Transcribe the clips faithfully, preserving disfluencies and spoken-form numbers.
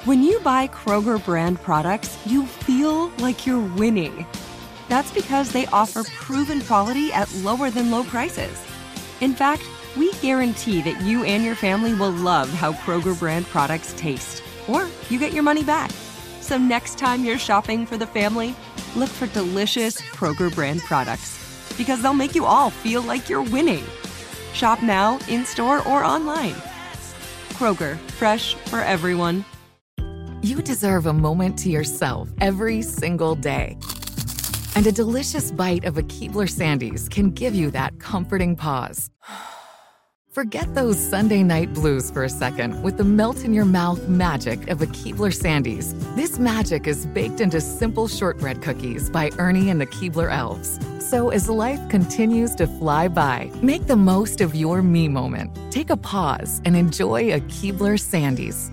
When you buy Kroger brand products, you feel like you're winning. That's because they offer proven quality at lower than low prices. In fact, we guarantee that you and your family will love how Kroger brand products taste, or you get your money back. So next time you're shopping for the family, look for delicious Kroger brand products, because they'll make you all feel like you're winning. Shop now, in-store, or online. Kroger, fresh for everyone. You deserve a moment to yourself every single day. And a delicious bite of a Keebler Sandies can give you that comforting pause. Forget those Sunday night blues for a second with the melt-in-your-mouth magic of a Keebler Sandies. This magic is baked into simple shortbread cookies by Ernie and the Keebler Elves. So as life continues to fly by, make the most of your me moment. Take a pause and enjoy a Keebler Sandies.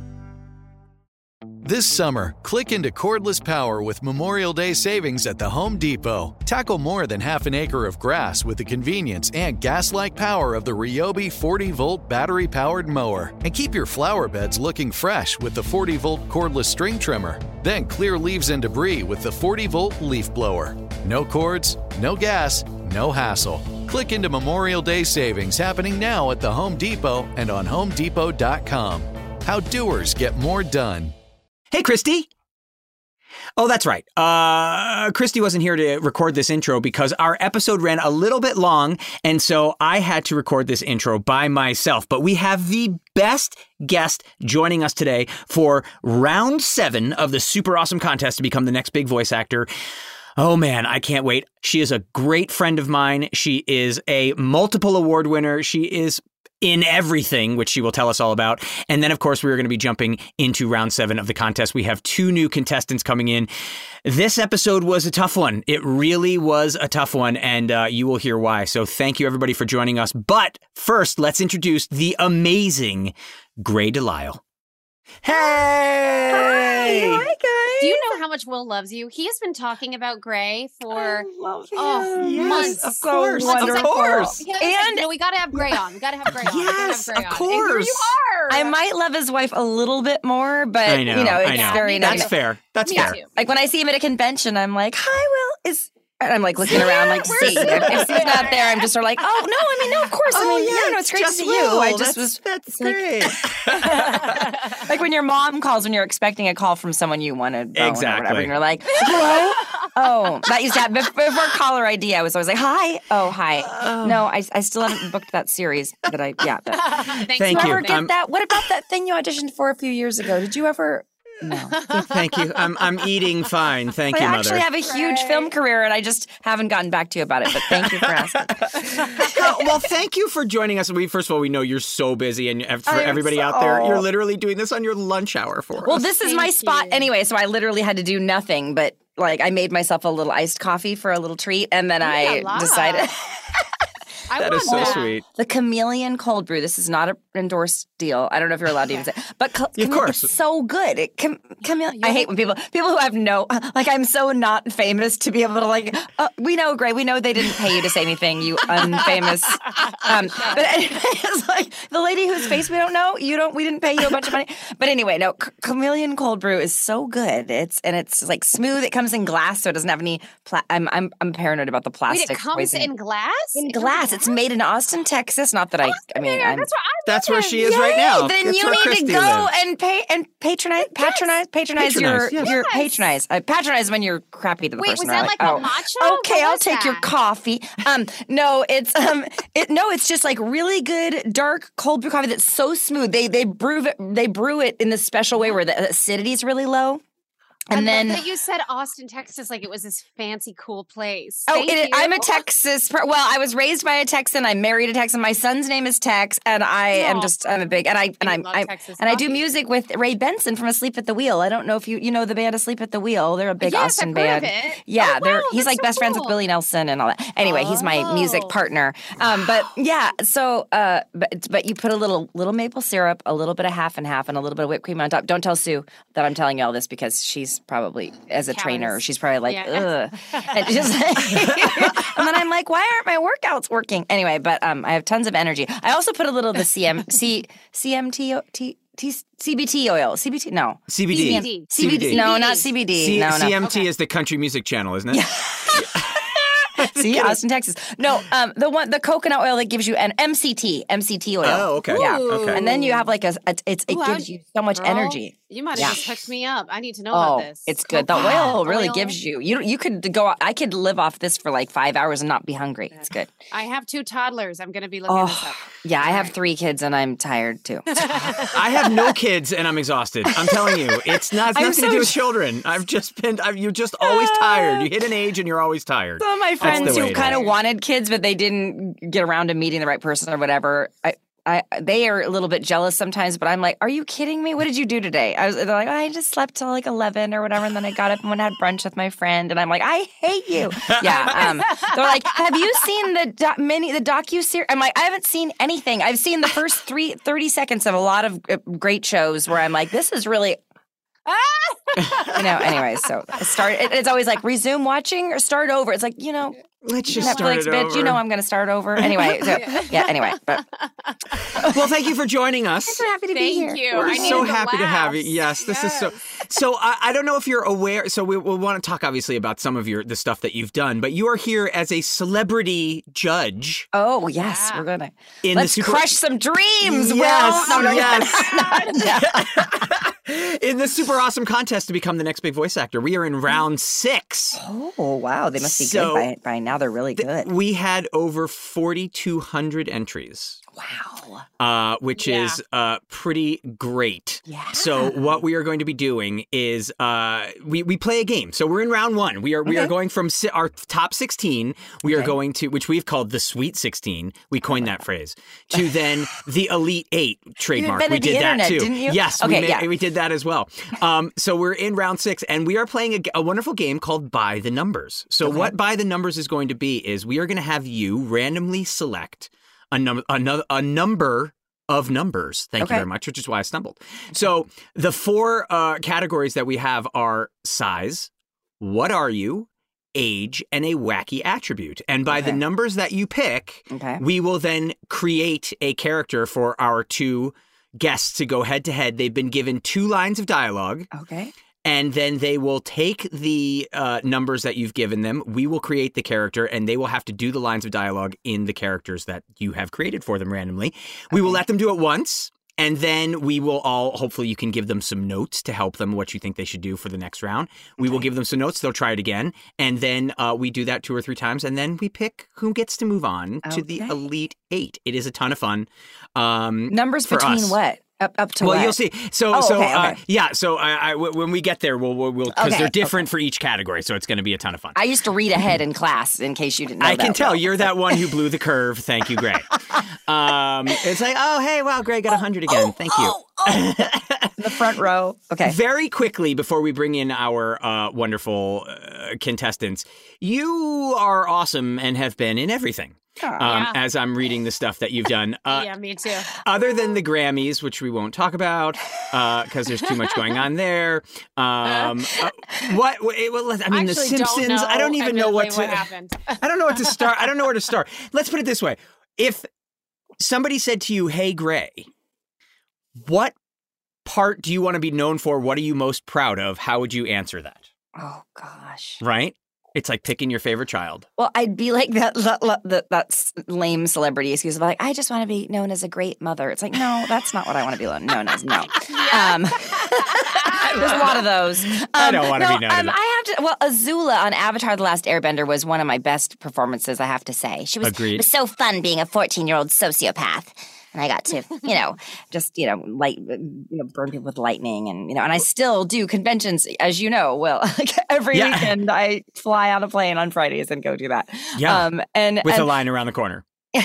This summer, click into cordless power with Memorial Day savings at the Home Depot. Tackle more than half an acre of grass with the convenience and gas-like power of the Ryobi forty-volt battery-powered mower. And keep your flower beds looking fresh with the forty-volt cordless string trimmer. Then clear leaves and debris with the forty-volt leaf blower. No cords, no gas, no hassle. Click into Memorial Day savings happening now at the Home Depot and on home depot dot com. How doers get more done. Hey, Christy. Oh, that's right. Uh, Christy wasn't here to record this intro because our episode ran a little bit long, and so I had to record this intro by myself. But we have the best guest joining us today for round seven of the Super Awesome Contest to become the next big voice actor. Oh, man, I can't wait. She is a great friend of mine. She is a multiple award winner. She is in everything, which she will tell us all about. And then, of course, we're going to be jumping into round seven of the contest. We have two new contestants coming in. This episode was a tough one. It really was a tough one, and uh, you will hear why. So thank you, everybody, for joining us. But first, let's introduce the amazing Grey DeLisle. Hey! Hi. Hi, guys. Do you know how much Will loves you? He has been talking about Grey for I love him. oh, Yes, months. of course, Months. of Like, course. yeah, And- no, we got to have Grey on. We got to have Grey on. Yes, we gotta have of Grey on. And here course. you are. I might love his wife a little bit more, but I know, you know, I it's know. very That's nice. fair. That's Me fair. too. Like when I see him at a convention, I'm like, "Hi, Will." Is and I'm like looking around, like to see if, if he's not there. I'm just sort of like, "Oh no!" I mean, no, of course. I mean, yeah, no, it's great to see you. I just that's, was That's like- great. like when your mom calls when you're expecting a call from someone you want to bone Exactly. or whatever, and you're like, "Hello." Oh, that used to happen before, before caller I D. I was always like, "Hi." Oh, hi. No, I, I still haven't booked that series, but I yeah. But, Thanks Thank did you. you ever get Um, that? What about that thing you auditioned for a few years ago? Did you ever? No. Thank you. I'm I'm eating fine. Thank I you, actually Mother. have a huge film career, and I just haven't gotten back to you about it. But thank you for asking. well, well, thank you for joining us. We first of all, we know you're so busy, and ev- for I'm everybody out there, so- you're literally doing this on your lunch hour for Well, us. this is my Thank spot you. anyway, so I literally had to do nothing but like I made myself a little iced coffee for a little treat, and then I Ooh la la. decided I That want is so that. sweet. the chameleon cold brew. This is not an endorsed deal. I don't know if you're allowed to even say, but ca- Of chame- course. it's so good. It, cham- chameleon. I hate when people people who have no like. I'm so not famous to be able to like. Uh, we know, Gray. We know they didn't pay you to say anything. You unfamous. Um, but anyway, it's like the lady whose face we don't know. You don't. We didn't pay you a bunch of money. But anyway, no. C- chameleon cold brew is so good. It's and it's like smooth. It comes in glass, so it doesn't have any. Pla- I'm I'm I'm paranoid about the Wait, plastic. it comes poison. in glass? In It comes glass. It's made in Austin, Texas. Not that I. I mean, Yeah, I'm, that's what I That's where live she in. is right now. Then That's you where need Christy to go lives. and pay and patronize, patronize, patronize, your Patronize, yes. your Yes. patronize. Uh, patronize when you're crappy to the Wait, person. was that They're like oh, a matcha? Okay, What I'll was take your that? coffee. Um, no, it's um, it no, it's just like really good dark cold brew coffee that's so smooth. They they brew it they brew it in this special way where the acidity is really low. And I then love that you said Austin, Texas, like it was this fancy, cool place. Oh, Thank it, you. I'm a Texas. Per- well, I was raised by a Texan. I married a Texan. My son's name is Tex, and I am Aw. just I'm a big and I and I I'm love I, Texas and I do coffee. music with Ray Benson from Asleep at the Wheel. I don't know if you you know the band Asleep at the Wheel. They're a big Yes, Austin I've heard of band. it. Yeah, Oh, they're wow, he's that's like so best friends with cool. Willie Nelson and all that. Anyway, he's my music Oh. partner. Um, but yeah, so uh, but but you put a little little maple syrup, a little bit of half and half, and a little bit of whipped cream on top. Don't tell Sue that I'm telling you all this because she's probably as a trainer, Cowardice. she's probably like, Yeah. ugh. And, just, and then I'm like, why aren't my workouts working? Anyway, but um, I have tons of energy. I also put a little of the C M C C M T T T- C B T oil. C B T? No. C B D. C B D. C B D. No, not C B D. C- no, no. C M T Okay. is the country music channel, isn't it? See, Austin, Texas. No, um, the one, the coconut oil that gives you an M C T, M C T oil. Oh, okay. Yeah, Okay. and then you have like a, a it's it Ooh, gives how'd- you so much Girl, energy. You might have Yeah. just hooked me up. I need to know Oh, about this. it's good. The Coconut oil really oil. gives you. You you could go. I could live off this for like five hours and not be hungry. It's good. I have two toddlers. I'm going to be looking this Oh, up. yeah. I have three kids and I'm tired too. I have no kids and I'm exhausted. I'm telling you, it's not it's I'm nothing so to do with j- children. I've just been. I've, you're just always tired. You hit an age and you're always tired. Some of my That's friends the way who it kind of is. wanted kids, but they didn't get around to meeting the right person or whatever. I, I, they are a little bit jealous sometimes, but I'm like, are you kidding me? What did you do today? I was, they're like, I just slept till like eleven or whatever, and then I got up and went and had brunch with my friend, and I'm like, I hate you. Yeah. Um, they're like, have you seen the doc, mini the docu series? I'm like, I haven't seen anything. I've seen the first three thirty seconds of a lot of uh, great shows where I'm like, this is really. you know. Anyway, so I start. It, it's always like resume watching or start over. It's like you know. Let's just start Netflix, it bitch, over. you know I'm going to start over. Anyway, so, yeah, anyway. But Well, thank you for joining us. so happy to be Thank here. you. We're I so needed the happy to have you. laughs. Yes, this is so. So I, I don't know if you're aware. So we will want to talk obviously about some of your the stuff that you've done, but you are here as a celebrity judge Oh, yes, Yeah. we're going to. in Let's the super. crush some dreams, Yes, Will. No, no, yes. In the super awesome contest to become the next big voice actor. We are in round six. Oh, wow. They must be So- good by, by now. They're really good. We had over forty-two hundred entries. Wow. Uh, which Yeah. is uh, pretty great. Yeah. So what we are going to be doing is uh, we we play a game. So we're in round one. We are we are Okay. going from si- our top sixteen. We are Okay. going to which we've called the Sweet sixteen. We coined that phrase to then the Elite Eight trademark. invented We the did that internet, too. didn't you? Yes, Okay, we, yeah. we did that as well. Um, so we're in round six, and we are playing a, g- a wonderful game called By the Numbers. So Okay. what By the Numbers is going to be is we are going to have you randomly select a number another a number of numbers. Thank Okay. you very much, which is why I stumbled. So the four uh, categories that we have are size, what are you, age, and a wacky attribute. And by the Okay. numbers that you pick, Okay. we will then create a character for our two guests to go head to head. They've been given two lines of dialogue. Okay. And then they will take the uh, numbers that you've given them. We will create the character, and they will have to do the lines of dialogue in the characters that you have created for them randomly. We will let them do it once, and then we will all, hopefully you can give them some notes to help them what you think they should do for the next round. We will give them some notes. They'll try it again. And then uh, we do that two or three times, and then we pick who gets to move on to the Okay. Elite Eight. It is a ton of fun. Um, Numbers for between us. what? Up, up to well, what? you'll see. So, Oh, so okay, uh, okay. yeah. So, I, I, w- when we get there, we'll, we'll, we'll because Okay, they're different for each category. So, it's going to be a ton of fun. I used to read ahead in class in case you didn't know I can that tell well. you're that one who blew the curve. Thank you, Gray. Um, it's like, oh, hey, wow, Gray got one hundred again. Thank you. Oh, oh. In the front row. Okay. Very quickly, before we bring in our uh, wonderful uh, contestants, you are awesome and have been in everything. Um, Yeah. As I'm reading the stuff that you've done. Uh, yeah, me too. Other than the Grammys, which we won't talk about because there's too much going on there. Um, uh, what? It, well, I mean, The Actually don't Simpsons. know, I don't even know what to. admittedly, what happened. I don't know what to start. I don't know where to start. Let's put it this way: if somebody said to you, "Hey, Gray, what part do you want to be known for? What are you most proud of?" How would you answer that? Oh, gosh. Right? It's like picking your favorite child. Well, I'd be like that that, that, that s- lame celebrity excuse of like, I just want to be known as a great mother. It's like, no, that's not what I want to be known as. No. Um, there's a lot of those. Um, I don't wanna no, be known as um, that. I have to. Well, Azula on Avatar: The Last Airbender was one of my best performances. I have to say, she was, Agreed. it was so fun being a fourteen-year-old sociopath. And I got to, you know, just, you know, light, you know, burn people with lightning. And, you know, and I still do conventions, as you know, Will. Like every Yeah. weekend, I fly on a plane on Fridays and go do that. Yeah. Um, and, With and a line around the corner.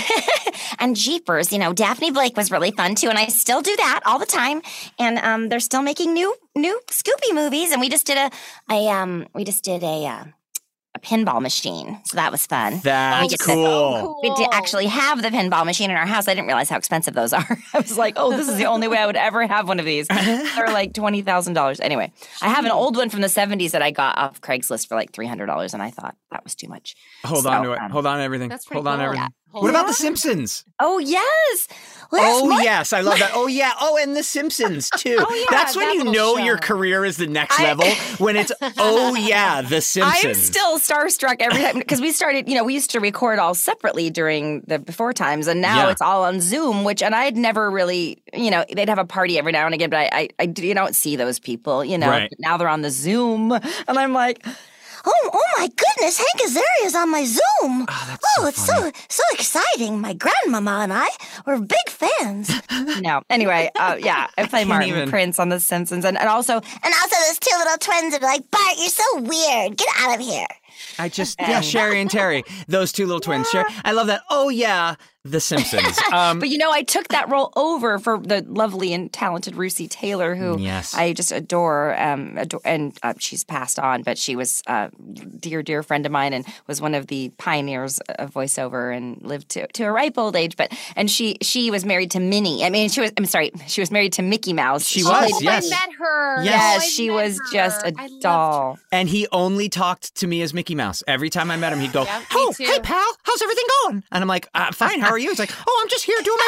and Jeepers, you know, Daphne Blake was really fun too, and I still do that all the time. And um, they're still making new new Scooby movies, and we just did a, a um, we just did a uh, a pinball machine, so that was fun. That's just- cool. Oh, We did actually have the pinball machine in our house. I didn't realize how expensive those are. I was like, oh, this is the only way I would ever have one of these. They're like twenty thousand dollars. Anyway, I have an old one from the seventies that I got off Craigslist for like three hundred dollars, and I thought that was too much. Hold So, on to it. um, Hold on to everything. That's pretty Hold on to cool. everything. What about The Simpsons? Oh, yes. Last oh, month- yes. I love that. Oh, yeah. Oh, and The Simpsons, too. Oh, yeah, That's when that you little know show. your career is the next I- level, when it's, oh, yeah, The Simpsons. I'm still starstruck every time because we started, you know, we used to record all separately during the before times, and now Yeah. it's all on Zoom, which, and I'd never really, you know, they'd have a party every now and again, but I, I, I you don't see those people, you know. Right. Now they're on the Zoom, and I'm like, oh, oh my goodness, Hank Azaria's on my Zoom. Oh, that's Oh, so it's funny. so so exciting. My grandmama and I were big fans. no, anyway, uh, yeah, I play can't Martin even. Prince on The Simpsons, and, and also and also those two little twins that are like, Bart, you're so weird. Get out of here. I just, yeah, Sherry and Terry, those two little twins. Sherry, I love that. Oh, yeah, The Simpsons. Um, But you know, I took that role over for the lovely and talented Russi Taylor, who Yes. I just adore. Um, adore and uh, she's passed on, but she was a dear, dear friend of mine and was one of the pioneers of voiceover and lived to, to a ripe old age. But and she she was married to Minnie. I mean, she was. I'm sorry, she was married to Mickey Mouse. She Oh, was, yes. I met her. Yes. Yes, Oh, I she met was her. just a I loved doll. and he only talked to me as Mickey Mouse. Every time I met him, he'd go, Yep, me oh, too. hey, pal, how's everything going? And I'm like, uh, fine, how are you? He's like, oh, I'm just here doing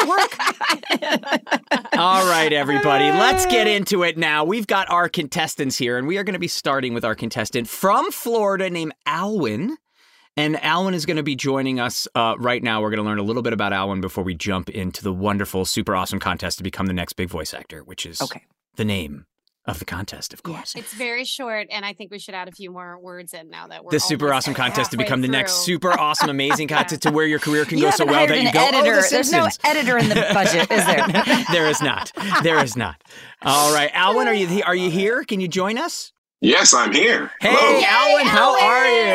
my work. All right, everybody, let's get into it now. We've got our contestants here, and we are going to be starting with our contestant from Florida named Alwyn. And Alwyn is going to be joining us uh, right now. We're going to learn a little bit about Alwyn before we jump into the wonderful, super awesome contest to become the next big voice actor, which is Okay. the name of the contest, of course. It's very short, and I think we should add a few more words in now that we're The super almost awesome contest to halfway become the next through. super awesome, amazing contest to where your career can You go so haven't well hired that an you go, editor. oh, The There's no Simpsons. editor in the budget, is there? There is not. There is not. All right, Alwyn, are you he- are you here? Can you join us? Yes, I'm here. Hey, Hello. Alwyn, how are you?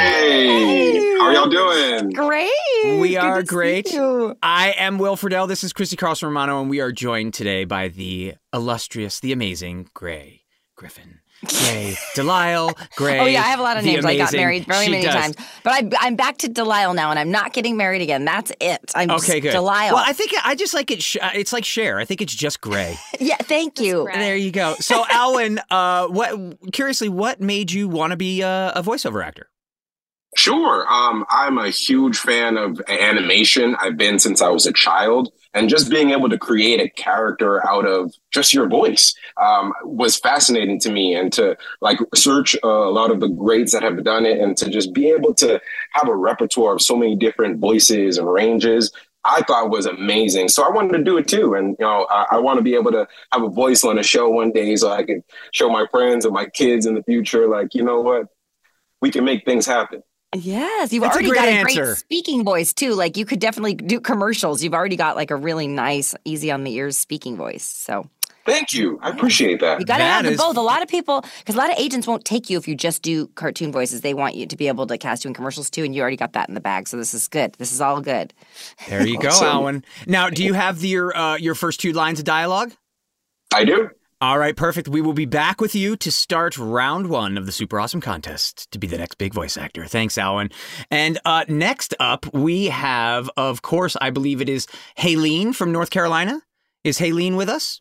Hey, how are y'all doing? Great. We Good are to see great. you. I am Will Friedle. This is Christy Carlson Romano, and we are joined today by the illustrious, the amazing Gray Griffin. Gray Delisle, Gray. Oh yeah, I have a lot of the names. I got amazing- married very She many does. times, but I, I'm back to Delisle now, and I'm not getting married again. That's it. I'm Okay, just good. Delisle. Well, I think I just like it. Sh- it's like Cher. I think it's just Gray. yeah, thank you. Right. There you go. So, Alwyn, uh, what? Curiously, what made you want to be a, a voiceover actor? Sure. Um, I'm a huge fan of animation. I've been since I was a child. And just being able to create a character out of just your voice um, was fascinating to me. And to like search uh, a lot of the greats that have done it and to just be able to have a repertoire of so many different voices and ranges, I thought was amazing. So I wanted to do it too. And, you know, I, I want to be able to have a voice on a show one day so I can show my friends and my kids in the future, like, you know what, we can make things happen. Yes, you've That's a already great got a answer. great speaking voice too. Like you could definitely do commercials. You've already got like a really nice, easy on the ears speaking voice. So Thank you. I appreciate that. you got to That have them is- both. A lot of people, because a lot of agents won't take you if you just do cartoon voices. They want you to be able to cast you in commercials too, and you already got that in the bag. So this is good. This is all good. There you go, Awesome. Alwyn. Now, do you have the, your uh, your first two lines of dialogue? I do. All right, perfect. We will be back with you to start round one of the Super Awesome Contest to be the next big voice actor. Thanks, Alwyn. And uh, next up, we have, of course, I believe it is Haleen from North Carolina. Is Haleen with us?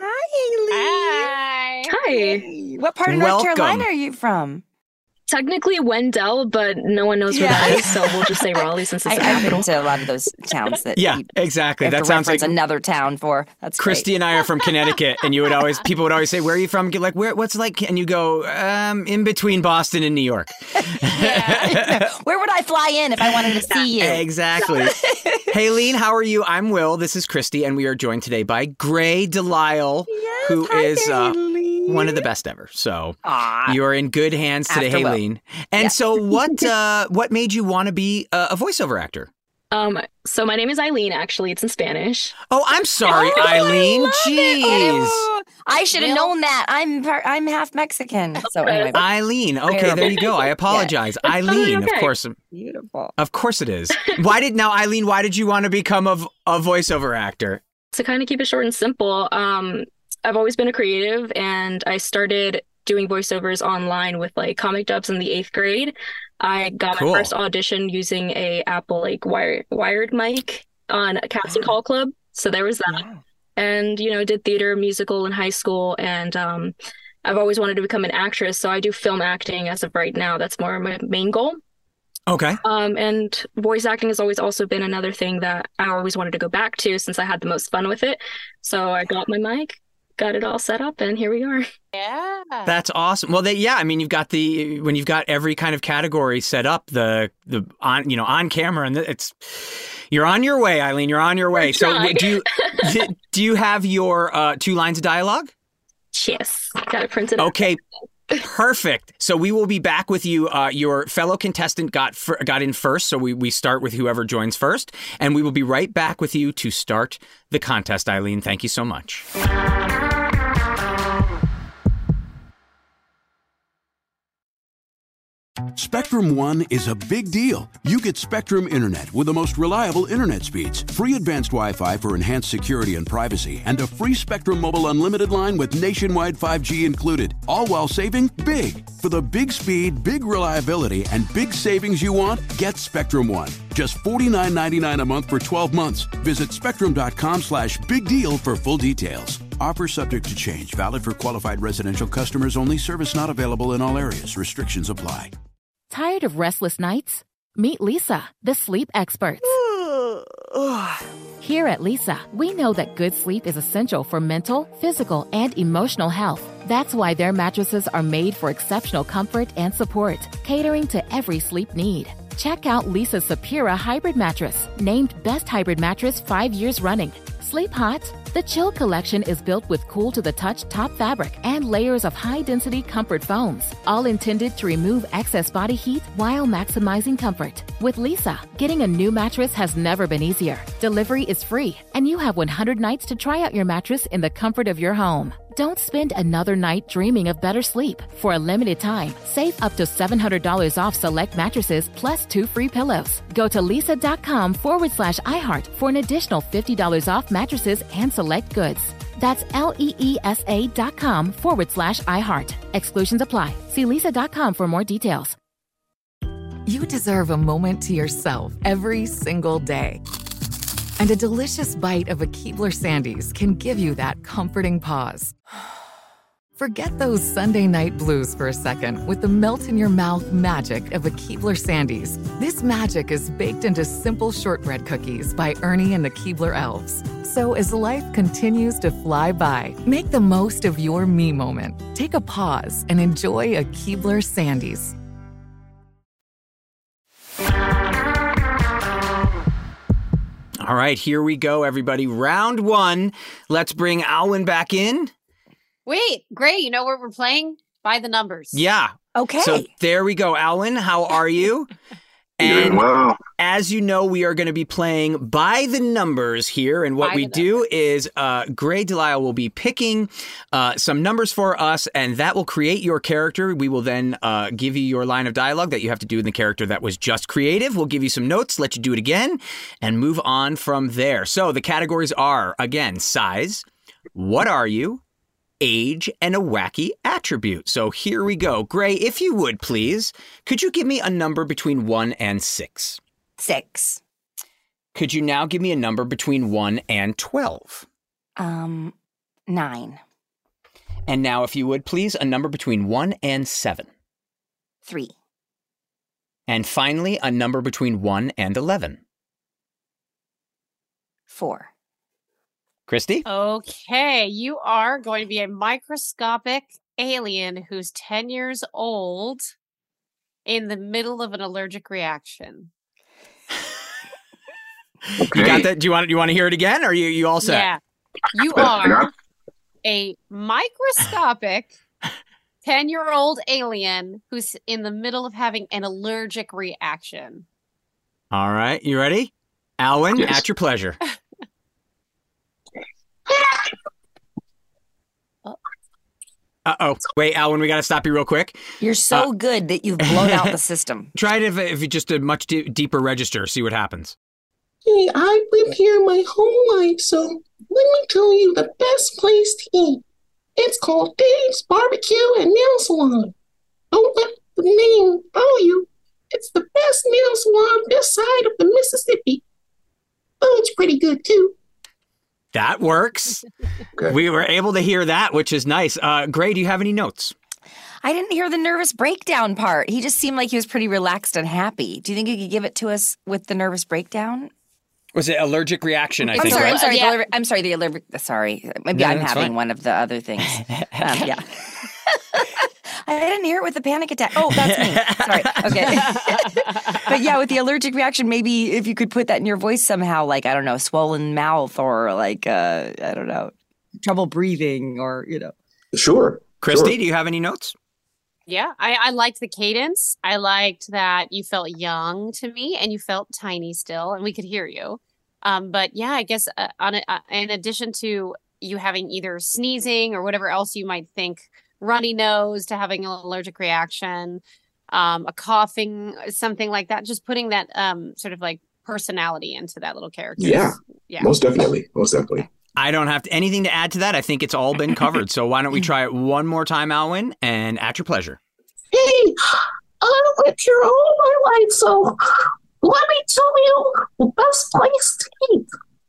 Hi, Hi. Hi. What part of North Welcome. Carolina are you from? Technically Wendell, but no one knows where Yeah. that is, so we'll just say Raleigh since it's I, the I've capital. been to a lot of those towns that Yeah, you exactly. have That to sounds like reference another town for. That's great. Christy and I are from Connecticut, and you would always people would always say, "Where are you from?" Get like, "Where? What's it like?" And you go, um, "In between Boston and New York." Where would I fly in if I wanted to see you? Exactly. Haleen, how are you? I'm Will. This is Christy, and we are joined today by Gray Delisle, who hi, is uh, Haleen. one of the best ever. So Aw. you are in good hands today, After Will. Haleen. And Yeah. so, what uh, what made you want to be a, a voiceover actor? Um, so my name is Eileen, actually. It's in Spanish. Oh, I'm sorry, Oh, I Eileen. love it. Jeez. Oh, I should have Will? known that. I'm par- I'm half Mexican. So anyway, Eileen. Okay, there you go. I apologize. Eileen, of okay. course. beautiful. Of course it is. Why did now, Eileen, why did you want to become a, v- a voiceover actor? To kind of keep it short and simple, um, I've always been a creative, and I started doing voiceovers online with like comic dubs in the eighth grade. I got Cool. my first audition using a Apple like wire- wired mic on a casting call club. So there was that. And, you know, did theater, musical in high school. And um, I've always wanted to become an actress. So I do film acting as of right now. That's more of my main goal. Okay. Um, and voice acting has always also been another thing that I always wanted to go back to since I had the most fun with it. So I got my mic, got it all set up, and here we are. Yeah. That's awesome. Well, they, yeah, I mean, you've got the, when you've got every kind of category set up, the, the on, you know, on camera, and it's, you're on your way, Eileen, you're on your way. So do you, do you have your uh, two lines of dialogue? Yes. Got it printed out. Okay. Perfect. So we will be back with you. Uh, your fellow contestant got fir- got in first, so we, we start with whoever joins first, and we will be right back with you to start the contest, Eileen. Thank you so much. Spectrum One is a big deal. You get Spectrum Internet with the most reliable internet speeds, free advanced Wi-Fi for enhanced security and privacy, and a free Spectrum Mobile Unlimited line with nationwide five G included, all while saving big. For the big speed, big reliability, and big savings you want, get Spectrum One. Just forty-nine ninety-nine a month for twelve months. Visit spectrum.com slash big deal for full details. Offer subject to change. Valid for qualified residential customers only. Service not available in all areas. Restrictions apply. Tired of restless nights? Meet Leesa, the sleep experts. Here at Leesa, we know that good sleep is essential for mental, physical, and emotional health. That's why their mattresses are made for exceptional comfort and support, catering to every sleep need. Check out Leesa's Sapira Hybrid Mattress, named Best Hybrid Mattress five years running. Sleep hot? The Chill Collection is built with cool-to-the-touch top fabric and layers of high-density comfort foams, all intended to remove excess body heat while maximizing comfort. With Leesa, getting a new mattress has never been easier. Delivery is free, and you have one hundred nights to try out your mattress in the comfort of your home. Don't spend another night dreaming of better sleep. For a limited time, save up to seven hundred dollars off select mattresses plus two free pillows. Go to leesa.com forward slash iHeart for an additional fifty dollars off mattresses and select goods. That's L-E-E-S-A dot com forward slash iHeart. Exclusions apply. See leesa dot com for more details. You deserve a moment to yourself every single day. And a delicious bite of a Keebler Sandies can give you that comforting pause. Forget those Sunday night blues for a second with the melt-in-your-mouth magic of a Keebler Sandies. This magic is baked into simple shortbread cookies by Ernie and the Keebler Elves. So as life continues to fly by, make the most of your me moment. Take a pause and enjoy a Keebler Sandies. All right, here we go, everybody. Round one. Let's bring Alwyn back in. Wait, great. You know what we're playing? By the numbers. Yeah. Okay. So there we go. Alwyn, how are you? Doing well. As you know, we are going to be playing by the numbers here. And what By we the do is uh, Gray Delisle will be picking uh, some numbers for us, and that will create your character. We will then uh, give you your line of dialogue that you have to do in the character that was just creative. We'll give you some notes, let you do it again, and move on from there. So the categories are, again, size, what are you, age, and a wacky attribute. So here we go. Gray, if you would, please, could you give me a number between one and six? Six. Could you now give me a number between one and twelve? Um, nine. And now, if you would, please, a number between one and seven. Three. And finally, a number between one and eleven. Four. Christy? Okay, you are going to be a microscopic alien who's ten years old in the middle of an allergic reaction. You got that? Do you want do you want to hear it again, or are you you all set? Yeah. You are a microscopic ten-year-old alien who's in the middle of having an allergic reaction. All right, you ready? Alwyn, Yes. at your pleasure. Uh-oh. Wait, Alwyn, we got to stop you real quick. You're so Uh, good that you've blown out the system. Try it if, if you just a much de- deeper register, see what happens. Hey, I've lived here my whole life, so let me tell you the best place to eat. It's called Dave's Barbecue and Nail Salon. Don't let the name fool you. It's the best nail salon this side of the Mississippi. Food's pretty good, too. That works. Okay. We were able to hear that, which is nice. Uh, Gray, do you have any notes? I didn't hear the nervous breakdown part. He just seemed like he was pretty relaxed and happy. Do you think you could give it to us with the nervous breakdown? Was it allergic reaction? I I'm think. sorry. Right? I'm sorry. Yeah. The, I'm sorry. The allergic. Sorry. Maybe No, I'm that's having fine. one of the other things. Um, yeah. I didn't hear it with the panic attack. Oh, that's me. Sorry. Okay. But yeah, with the allergic reaction, maybe if you could put that in your voice somehow, like, I don't know, swollen mouth or like, uh, I don't know, trouble breathing or, you know. Sure. Christy, sure. do you have any notes? Yeah, I, I liked the cadence. I liked that you felt young to me and you felt tiny still and we could hear you. Um, but yeah, I guess uh, on a, uh, in addition to you having either sneezing or whatever else you might think, runny nose to having an allergic reaction, um, a coughing, something like that, just putting that um, sort of like personality into that little character. Yeah, yeah, most definitely. Most definitely. I don't have to, anything to add to that. I think it's all been covered. So why don't we try it one more time, Alwyn, and at your pleasure. Hey, I lived here all my life, so let me tell you the best place to eat.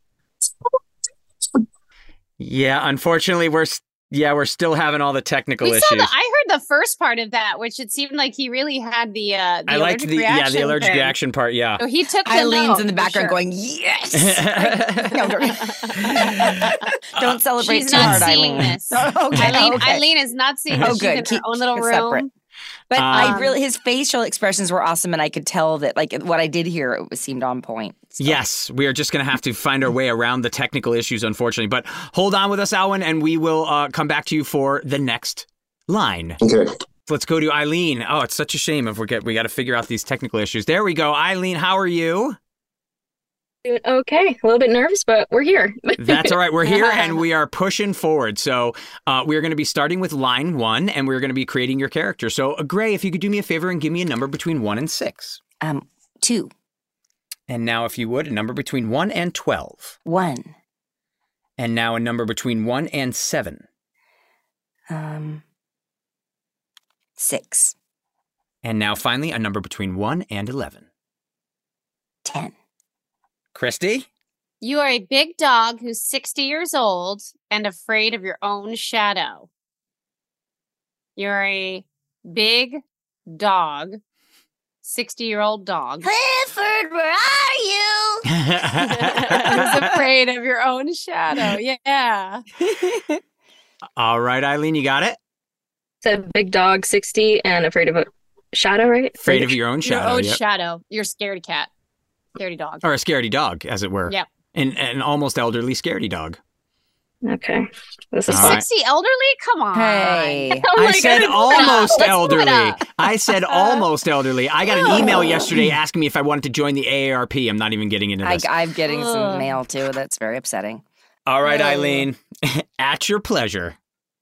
Yeah, unfortunately, we're s- yeah we're still having all the technical We issues. saw the, I heard the first part of that, which it seemed like he really had the uh, the I liked allergic the yeah reaction the allergic thing. reaction part. Yeah. So he took the Eileen's note, in the for background sure. going, yes. No, don't, don't celebrate She's too not hard, seeing Eileen. this. Oh, okay, Eileen, okay. Eileen is not seeing Oh, this. She's good. in Keep- her own little keep it room. separate. But I Um, really, his facial expressions were awesome, and I could tell that, like, what I did hear, it was, seemed on point. So. Yes, we are just going to have to find our way around the technical issues, unfortunately. But hold on with us, Alwyn, and we will uh, come back to you for the next line. Okay. Let's go to Eileen. Oh, it's such a shame if we get we got to figure out these technical issues. There we go, Eileen. How are you? Doing okay. A little bit nervous, but we're here. That's all right. We're here and we are pushing forward. So uh, we're going to be starting with line one, and we're going to be creating your character. So, uh, Gray, if you could do me a favor and give me a number between one and six. Um, two. And now, if you would, a number between one and twelve. One. And now a number between one and seven. Um, six. And now, finally, a number between one and eleven. Ten. Christy? You are a big dog who's sixty years old and afraid of your own shadow. You're a big dog, sixty-year-old dog. Clifford, where are you? Who's afraid of your own shadow. Yeah. All right, Eileen, you got it? It's a big dog, sixty, and afraid of a shadow, right? Afraid of your own shadow. Your own yep. shadow. You're a scaredy cat. Scaredy dog. Or a scaredy dog, as it were. Yep. An, an almost elderly scaredy dog. Okay. This is All right. sixty elderly? Come on. Hey. Oh I my said God, move it almost up. Let's move it elderly. up. I said almost elderly. I got an email yesterday asking me if I wanted to join the A A R P. I'm not even getting into I, this. I'm getting some Ugh. mail, too. That's very upsetting. All right, Ugh. Eileen. At your pleasure.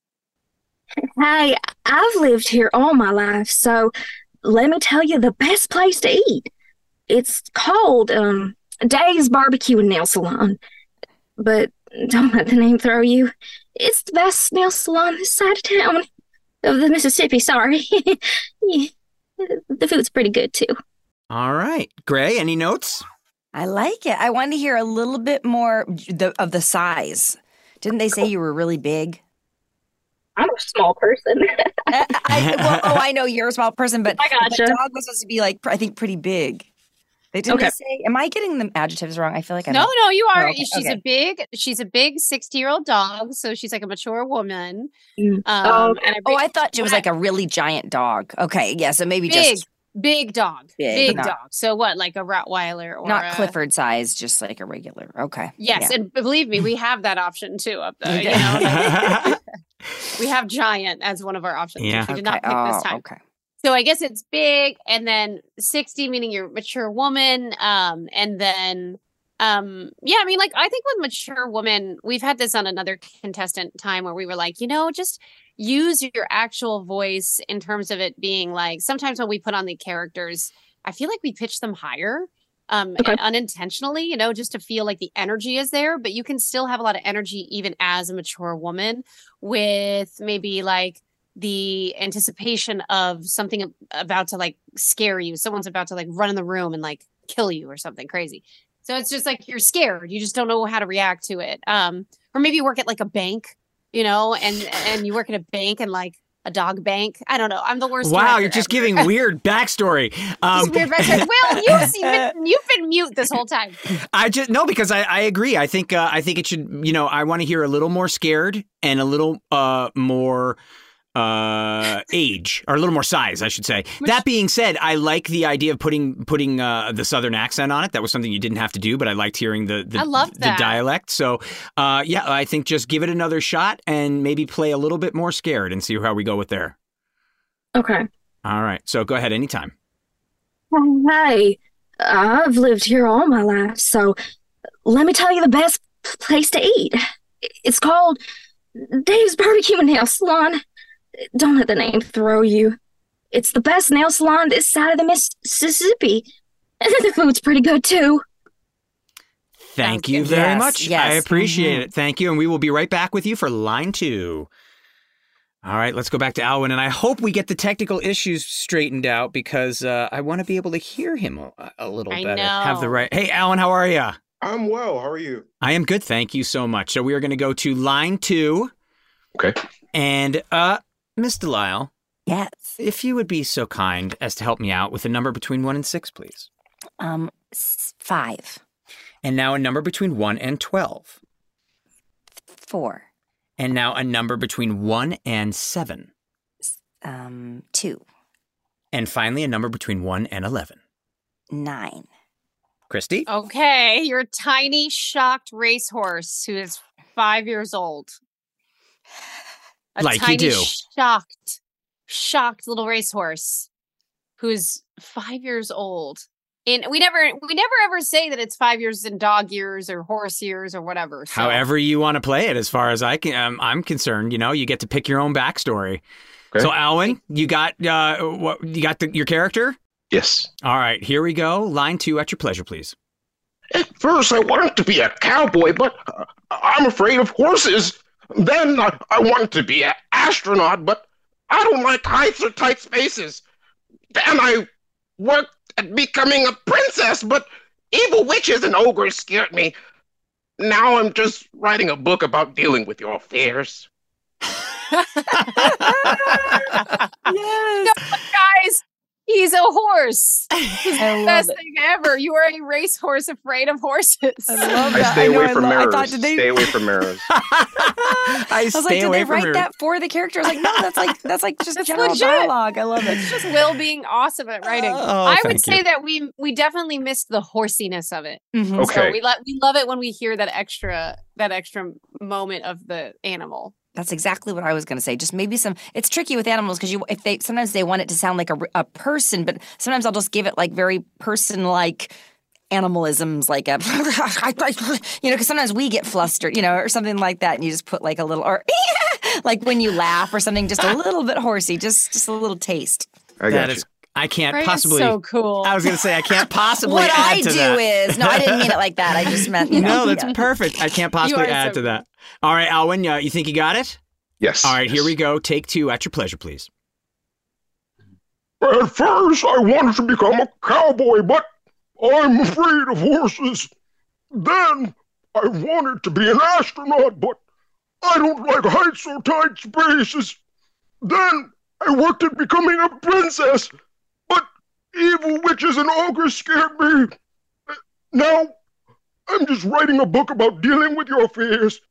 Hey, I've lived here all my life, so let me tell you the best place to eat. It's called um Dave's Barbecue and Nail Salon. But don't let the name throw you. It's the best nail salon this side of town. Of the Mississippi, sorry. Yeah, the food's pretty good, too. All right. Gray, any notes? I like it. I wanted to hear a little bit more the, of the size. Didn't they say you were really big? I'm a small person. I, I, well, oh, I know you're a small person, but I gotcha. the dog was supposed to be, like, I think, pretty big. They didn't Okay. they say? Am I getting the adjectives wrong? I feel like I No, know. no, you are. Oh, okay, She's okay. a big, she's a big sixty-year-old dog, so she's like a mature woman. Mm. Um, Oh, and Oh, I thought she was like a really giant dog. Okay, yeah, so maybe big, just big dog, Big, big, not- dog. So what, like a Rottweiler or not a- Clifford size, just like a regular. Okay. Yes, yeah. and believe me, we have that option too up there. You You do. know, like, we have giant as one of our options, Yeah. which we did Okay. not pick oh, this time. Okay. So I guess it's big, and then sixty meaning you're a mature woman, um, and then um, yeah, I mean, like I think with mature woman, we've had this on another contestant time where we were like, you know, just use your actual voice in terms of it being like sometimes when we put on the characters, I feel like we pitch them higher. Um, Okay. unintentionally, you know, just to feel like the energy is there, but you can still have a lot of energy even as a mature woman with maybe like the anticipation of something about to like scare you. Someone's about to like run in the room and like kill you or something crazy. So it's just like you're scared. You just don't know how to react to it. Um, or maybe you work at like a bank, you know, and and you work at a bank and like a dog bank. I don't know. I'm the worst. Wow, director you're just ever. giving weird backstory. Um, weird backstory. Will, you've, been, you've been mute this whole time. I just no, because I, I agree. I think uh, I think it should. You know, I want to hear a little more scared and a little uh, more uh, age, or a little more size, I should say. Which, that being said, I like the idea of putting putting uh, the Southern accent on it. That was something you didn't have to do, but I liked hearing the the, I loved the that. dialect. So uh, yeah, I think just give it another shot and maybe play a little bit more scared and see how we go with there. Okay. All right. So go ahead anytime. Hey, I've lived here all my life, so let me tell you the best place to eat. It's called Dave's Barbecue and Nail Salon. Don't let the name throw you. It's the best nail salon this side of the Mississippi. And the food's pretty good, too. Thank you very yes, much. Yes. I appreciate mm-hmm. it. Thank you. And we will be right back with you for line two. All right, let's go back to Alwyn. And I hope we get the technical issues straightened out because uh, I want to be able to hear him a, a little I better. know. Have the right. Hey, Alwyn, how are you? I'm well. How are you? I am good. Thank you so much. So we are going to go to line two. Okay. And uh, Miss Delisle. Yes. If you would be so kind as to help me out with a number between one and six, please. Um, five. And now a number between one and twelve. Four. And now a number between one and seven. Um, two. And finally, a number between one and eleven. Nine. Christy? Okay, you're a tiny, shocked racehorse who is five years old. A Like you tiny, do. shocked, shocked little racehorse who's five years old. And we never, we never ever say that it's five years in dog years or horse years or whatever. So. However you want to play it, as far as I can, um, I'm concerned. You know, you get to pick your own backstory. Okay. So, Alwyn, you got uh, what? You got the, your character? Yes. All right, here we go. Line two, at your pleasure, please. At first, I wanted to be a cowboy, but uh, I'm afraid of horses. Then I, I wanted to be an astronaut, but I don't like heights or tight spaces. Then I worked at becoming a princess, but evil witches and ogres scared me. Now I'm just writing a book about dealing with your fears. Yes. No, guys, he's a horse. He's the best it. thing ever. You are a racehorse afraid of horses. I love I that. stay I know, away I from lo- mirrors. I thought, did they... Stay away from mirrors. I, I was stay like, did away they from write mirrors. that for the character? I was like, no, that's like that's like just That's general legit. dialogue. I love it. It's just Will being awesome at writing. Oh, I would thank say you. that we we definitely missed the horsiness of it. Mm-hmm. Okay. So we lo- we love it when we hear that extra that extra moment of the animal. That's exactly what I was going to say. Just maybe some. It's tricky with animals because you, if they sometimes they want it to sound like a, a person, but sometimes I'll just give it like very person-like animalisms, like a, you know, because sometimes we get flustered, you know, or something like that, and you just put like a little, or like when you laugh or something, just a little bit horsey, just just a little taste. I got That you. is, I can't Right? possibly. It's so cool. I was going to say I can't possibly What add I to do that. is no, I didn't mean it like that. I just meant you know. No, that's yeah. perfect. I can't possibly are add so to that. All right, Alwyn, uh, you think you got it? Yes. All right, yes. here we go. Take two, at your pleasure, please. At first, I wanted to become a cowboy, but I'm afraid of horses. Then, I wanted to be an astronaut, but I don't like heights or tight spaces. Then, I worked at becoming a princess, but evil witches and ogres scared me. Now, I'm just writing a book about dealing with your fears.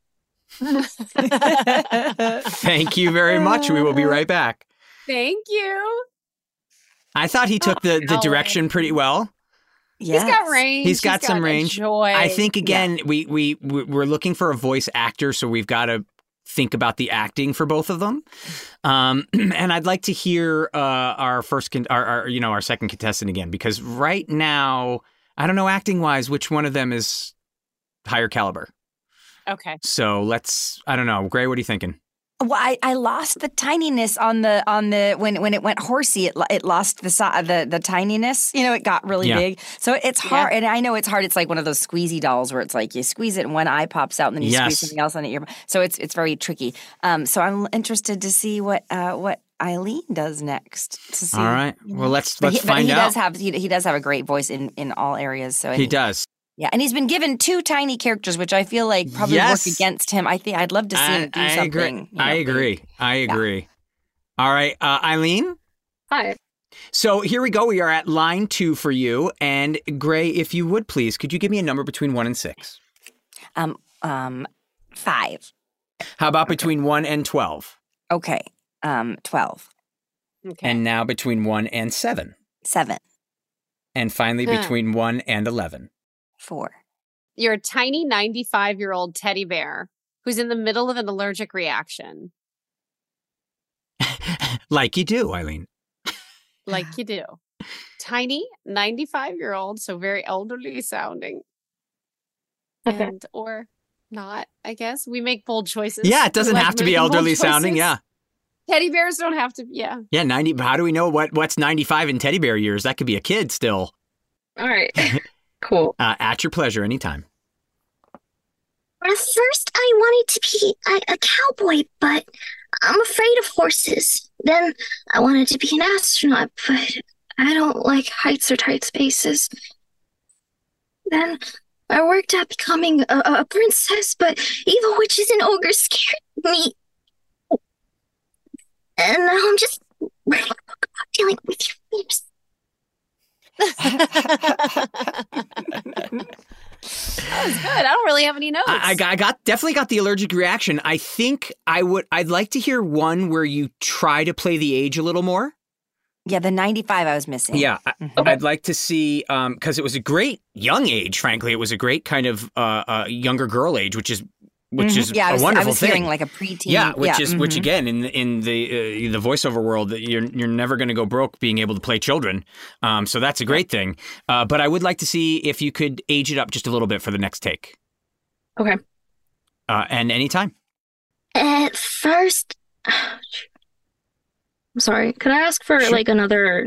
Thank you very much. We will be right back. Thank you. I thought he took the, the Alwyn. direction pretty well. Yes. He's got range. He's got some a range. Joy. I think again, we we we- we're looking for a voice actor, so we've got to think about the acting for both of them. Um, and I'd like to hear uh, our first, con- our, our you know, our second contestant again, because right now, I don't know acting wise which one of them is higher caliber. Okay. So let's, I don't know, Gray, what are you thinking? Well, I, I lost the tininess on the on the when when it went horsey. It it lost the si- the the tininess. You know, it got really Yeah. big. So it's hard, Yeah. and I know it's hard. It's like one of those squeezy dolls where it's like you squeeze it and one eye pops out, and then you Yes. squeeze something else on it. So it's it's very tricky. Um, so I'm interested to see what uh, what Eileen does next. To see, All right. you know. Well, let's But let's he, but find he out. does have he, he does have a great voice in, in all areas. So He and does. Yeah, and he's been given two tiny characters, which I feel like probably Yes. work against him. I think I'd love to see I, him do I something. agree. you know, I big. agree. I agree. All right, uh, Eileen? Hi. So here we go. We are at line two for you. And Gray, if you would please, could you give me a number between one and six? Um, um, five. How about between one and twelve? Okay. Um, twelve. Okay. And now between one and seven. Seven. And finally Huh. between one and eleven. Four. You're a tiny ninety-five-year-old teddy bear who's in the middle of an allergic reaction. Like you do, Eileen. Like you do. Tiny ninety-five-year-old, so very elderly sounding. Okay. And or not, I guess. We make bold choices. Yeah, it doesn't We like have to be making bold elderly sounding. choices. Yeah. Teddy bears don't have to, yeah. Yeah, ninety. How do we know what, what's ninety-five in teddy bear years? That could be a kid still. All right. Cool. Uh, at your pleasure, anytime. At first, I wanted to be a, a cowboy, but I'm afraid of horses. Then I wanted to be an astronaut, but I don't like heights or tight spaces. Then I worked at becoming a, a princess, but evil witches and ogres scared me. And now I'm just ready to talk about dealing with your fears. That was good. I don't really have any notes. I, I, got, I got definitely got the allergic reaction. I think I would. I'd like to hear one where you try to play the age a little more. Yeah, the ninety-five I was missing. Yeah, I, I'd like to see because um, it was a great young age. Frankly, it was a great kind of uh, uh, younger girl age, which is which Mhm. is yeah, I a was, wonderful I was thing. hearing like a preteen. Yeah, which yeah, is which mhm. again in in the uh, the voiceover world, you're you're never going to go broke being able to play children. Um, so that's a great thing. Uh, but I would like to see if you could age it up just a little bit for the next take. Okay. Uh, and anytime. At first, I'm sorry. Could I ask for Sure. like another,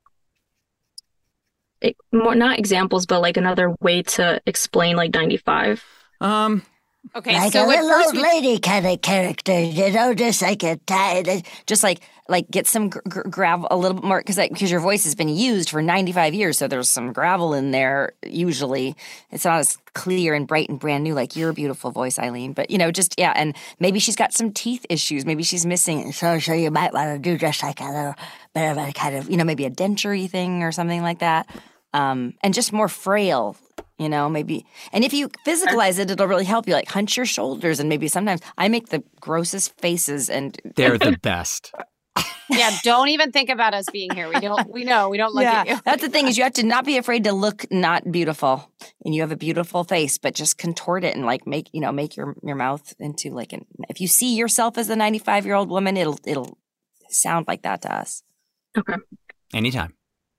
like, more not examples, but like another way to explain like ninety-five? Um. Okay, like so a at little first old we- lady kind of character, you know, just like a tired, just like like get some gr- gr- gravel, a little bit more, because because your voice has been used for ninety-five years, so there's some gravel in there. Usually, it's not as clear and bright and brand new like your beautiful voice, Eileen. But you know, just yeah, and maybe she's got some teeth issues. Maybe she's missing. So so you might want to do just like a little bit of a kind of you know maybe a denture thing or something like that, um, and just more frail. You know, maybe, and if you physicalize it, it'll really help you. Like hunch your shoulders, and maybe sometimes I make the grossest faces, and They're the best. Yeah, don't even think about us being here. We don't. We know we don't look yeah, at you. that's the thing is you have to not be afraid to look not beautiful, and you have a beautiful face, but just contort it and like make you know make your your mouth into like an. If you see yourself as a ninety-five year old woman, it'll it'll sound like that to us. Okay. Anytime.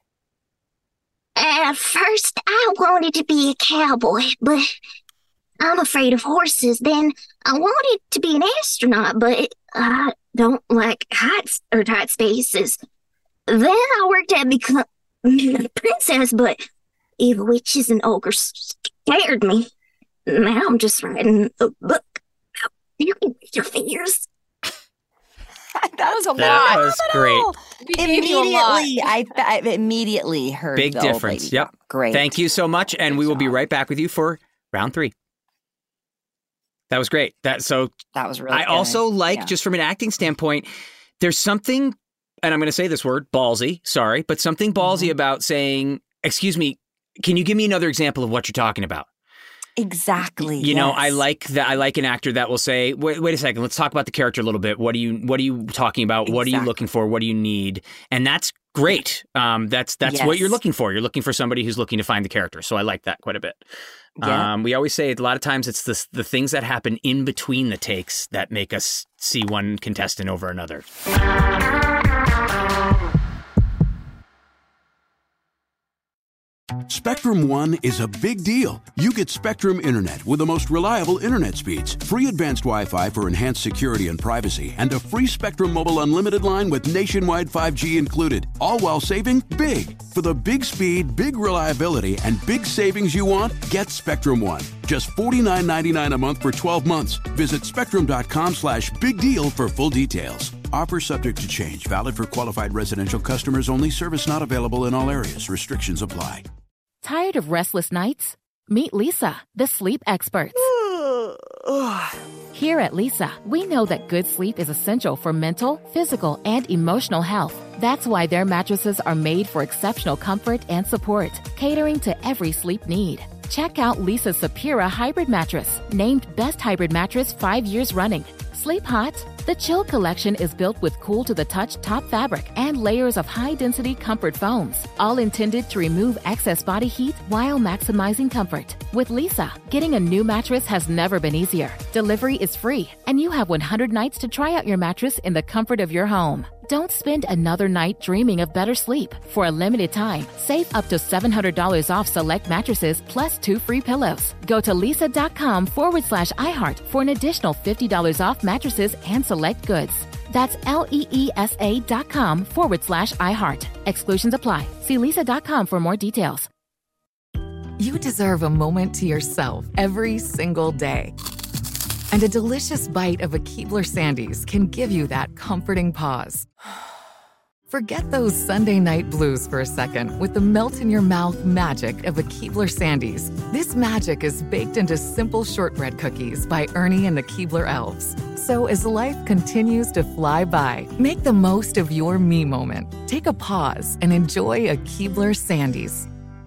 At first, I wanted to be a cowboy, but I'm afraid of horses. Then I wanted to be an astronaut, but I don't like heights or tight spaces. Then I worked at becoming a princess, but evil witches and ogres scared me. Now I'm just writing a book about dealing with your fears. That was a That lot. was great. We gave you a lot. Immediately, I, I immediately heard Big the old difference. lady. Yep. Great. Thank you so much, and we will be right back with you for round three. That was great. That so. That was really. I good. also like, Yeah. just from an acting standpoint, there's something, and I'm going to say this word, ballsy. Sorry, but something ballsy Mm-hmm. about saying, "Excuse me, can you give me another example of what you're talking about?" Exactly. You know, I yes. like that. I like an actor that will say, "Wait, wait a second. Let's talk about the character a little bit. What are you, what are you talking about? What are you Exactly. looking for? What do you need?" And that's great. Um, that's that's what Yes. you're looking for. You're looking for somebody who's looking to find the character. So I like that quite a bit. Yeah. Um, we always say a lot of times it's the the things that happen in between the takes that make us see one contestant over another. Spectrum One is a big deal. You get Spectrum Internet with the most reliable internet speeds, free advanced Wi-Fi for enhanced security and privacy, and a free Spectrum Mobile Unlimited line with nationwide five G included, all while saving big. For the big speed, big reliability, and big savings you want, get Spectrum One. Just forty-nine ninety-nine a month for twelve months. Visit spectrum.com slash big deal for full details. Offer subject to change. Valid for qualified residential customers only. Service not available in all areas. Restrictions apply. Tired of restless nights? Meet Lisa, the sleep experts. Here at Lisa, we know that good sleep is essential for mental, physical, and emotional health. That's why their mattresses are made for exceptional comfort and support, catering to every sleep need. Check out Lisa's Sapira Hybrid Mattress, named Best Hybrid Mattress five years running. Sleep hot? The Chill Collection is built with cool-to-the-touch top fabric and layers of high-density comfort foams, all intended to remove excess body heat while maximizing comfort. With Lisa, getting a new mattress has never been easier. Delivery is free, and you have one hundred nights to try out your mattress in the comfort of your home. Don't spend another night dreaming of better sleep. For a limited time, save up to seven hundred dollars off select mattresses plus two free pillows. Go to lisa.com forward slash iHeart for an additional fifty dollars off mattresses and select goods. That's L-E-E-S-A dot com forward slash iHeart. Exclusions apply. See lisa.com for more details. You deserve a moment to yourself every single day. And a delicious bite of a Keebler Sandies can give you that comforting pause. Forget those Sunday night blues for a second with the melt-in-your-mouth magic of a Keebler Sandies. This magic is baked into simple shortbread cookies by Ernie and the Keebler Elves. So as life continues to fly by, make the most of your me moment. Take a pause and enjoy a Keebler Sandies.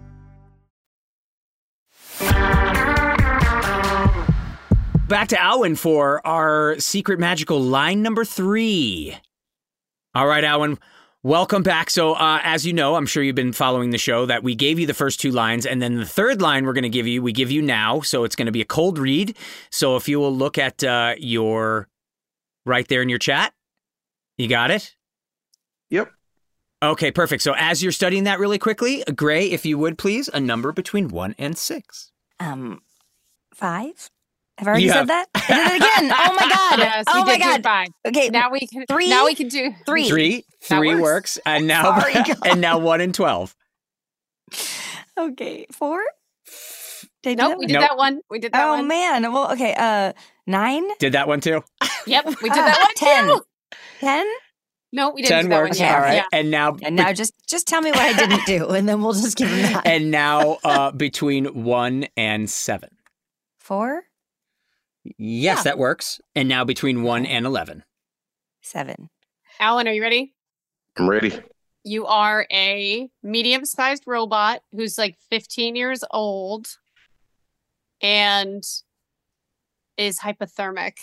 Back to Alwyn for our secret magical line number three. All right, Alwyn, welcome back. So uh, as you know, I'm sure you've been following the show, that we gave you the first two lines, and then the third line we're going to give you, we give you now. So it's going to be a cold read. So if you will look at uh, your, right there in your chat, you got it? Yep. Okay, perfect. So as you're studying that really quickly, Gray, if you would please, a number between one and six. Um, five? Have I already You said have. that? I did it again. Oh my god. Yes, we oh my did do god. five. Okay, Now we can. Three? Now we can do three. Three, That three works. works, and now Sorry, God. and now one and twelve. Okay, four. Did I do Nope, that we one? did Nope. that one. We did that Oh one. man. Well, okay. Uh, nine. Did that one too? Yep, we did Ah, that one ten. too. Ten. No, we didn't Ten do that works. one yet. All right, Yeah. and now And now just just tell me what I didn't do, and then we'll just give them that. and now uh, between one and seven. Four, Yes, Yeah. that works. And now between one and eleven. seven. Alan, are you ready? I'm ready. You are a medium-sized robot who's like fifteen years old and is hypothermic.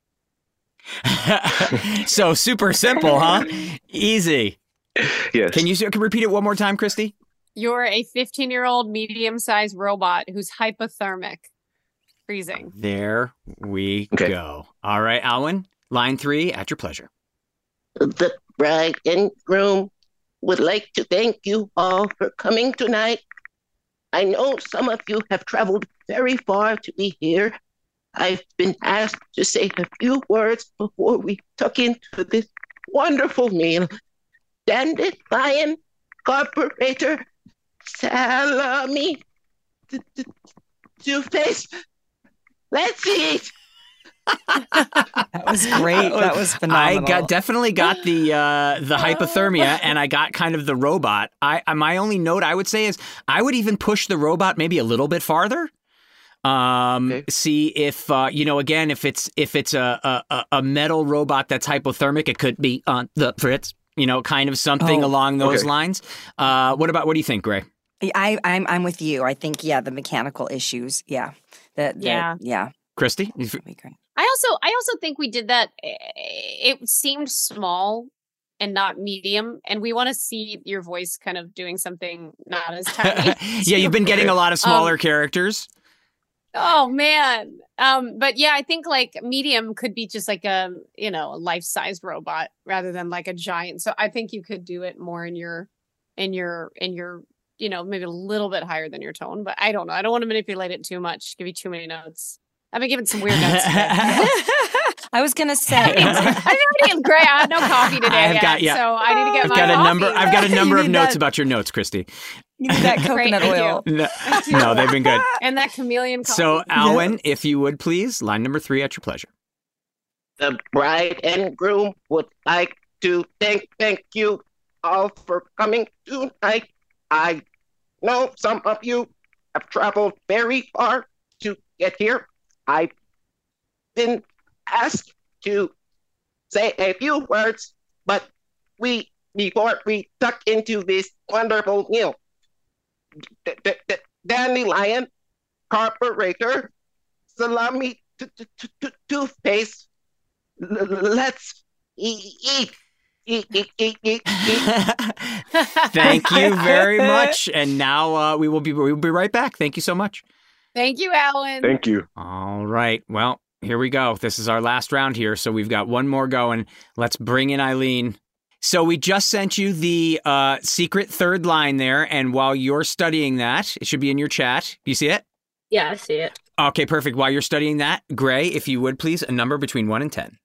So super simple, huh? Easy. Yes. Can you, can you repeat it one more time, Christy? You're a fifteen-year-old medium-sized robot who's hypothermic. Freezing. There we Okay. go. All right, Alwyn, line three, at your pleasure. The bride and groom would like to thank you all for coming tonight. I know some of you have traveled very far to be here. I've been asked to say a few words before we tuck into this wonderful meal. Dandelion, carburetor, salami, t- t- two-face. Let's eat. That was great. That was phenomenal. I got definitely got the uh, the hypothermia, and I got kind of the robot. I my only note I would say is I would even push the robot maybe a little bit farther. Um, Okay. See if uh, you know again if it's if it's a, a a metal robot that's hypothermic, it could be on the fritz. You know, kind of something Oh. along those Okay. lines. Uh, what about what do you think, Gray? I, I'm I'm with you. I think yeah, the mechanical issues. Yeah. The, the, Yeah. Yeah. Christy? You- That'd be great. I also I also think we did that. eh, It seemed small and not medium, and we want to see your voice kind of doing something not as tiny. Yeah, you've been getting a lot of smaller Um, characters. Oh man. Um, but yeah, I think like medium could be just like a you know a life-sized robot rather than like a giant. So I think you could do it more in your in your in your you know maybe a little bit higher than your tone. But I don't know. I don't want to manipulate it too much. Give you too many notes. I've been giving some weird notes today. I was gonna say. I already am great. I had no coffee today I've yet, got- yeah. so I need to get I've my got a coffee. number. I've got a You number of need notes that- about your notes, Christy. You need that Great, coconut thank oil. you. No, no, they've been good. And that chameleon coffee. So, Alwyn, if you would please, line number three at your pleasure. The bride and groom would like to thank thank you all for coming tonight. I know some of you have traveled very far to get here. I've been asked to say a few words, but we, before we tuck into this wonderful meal, D- D- D- Dandelion, Carburetor, Salami, t- t- t- t- Toothpaste, L- l- let's e- eat. Eat, eat, eat, eat, eat. Thank you very much. And now uh, we will be we will be right back. Thank you so much. Thank you, Alan. Thank you. All right. Well, here we go. This is our last round here, so we've got one more going. Let's bring in Eileen. So we just sent you the uh, secret third line there, and while you're studying that, it should be in your chat. Do you see it? Yeah, I see it. Okay, perfect. While you're studying that, Gray, if you would please, a number between one and ten.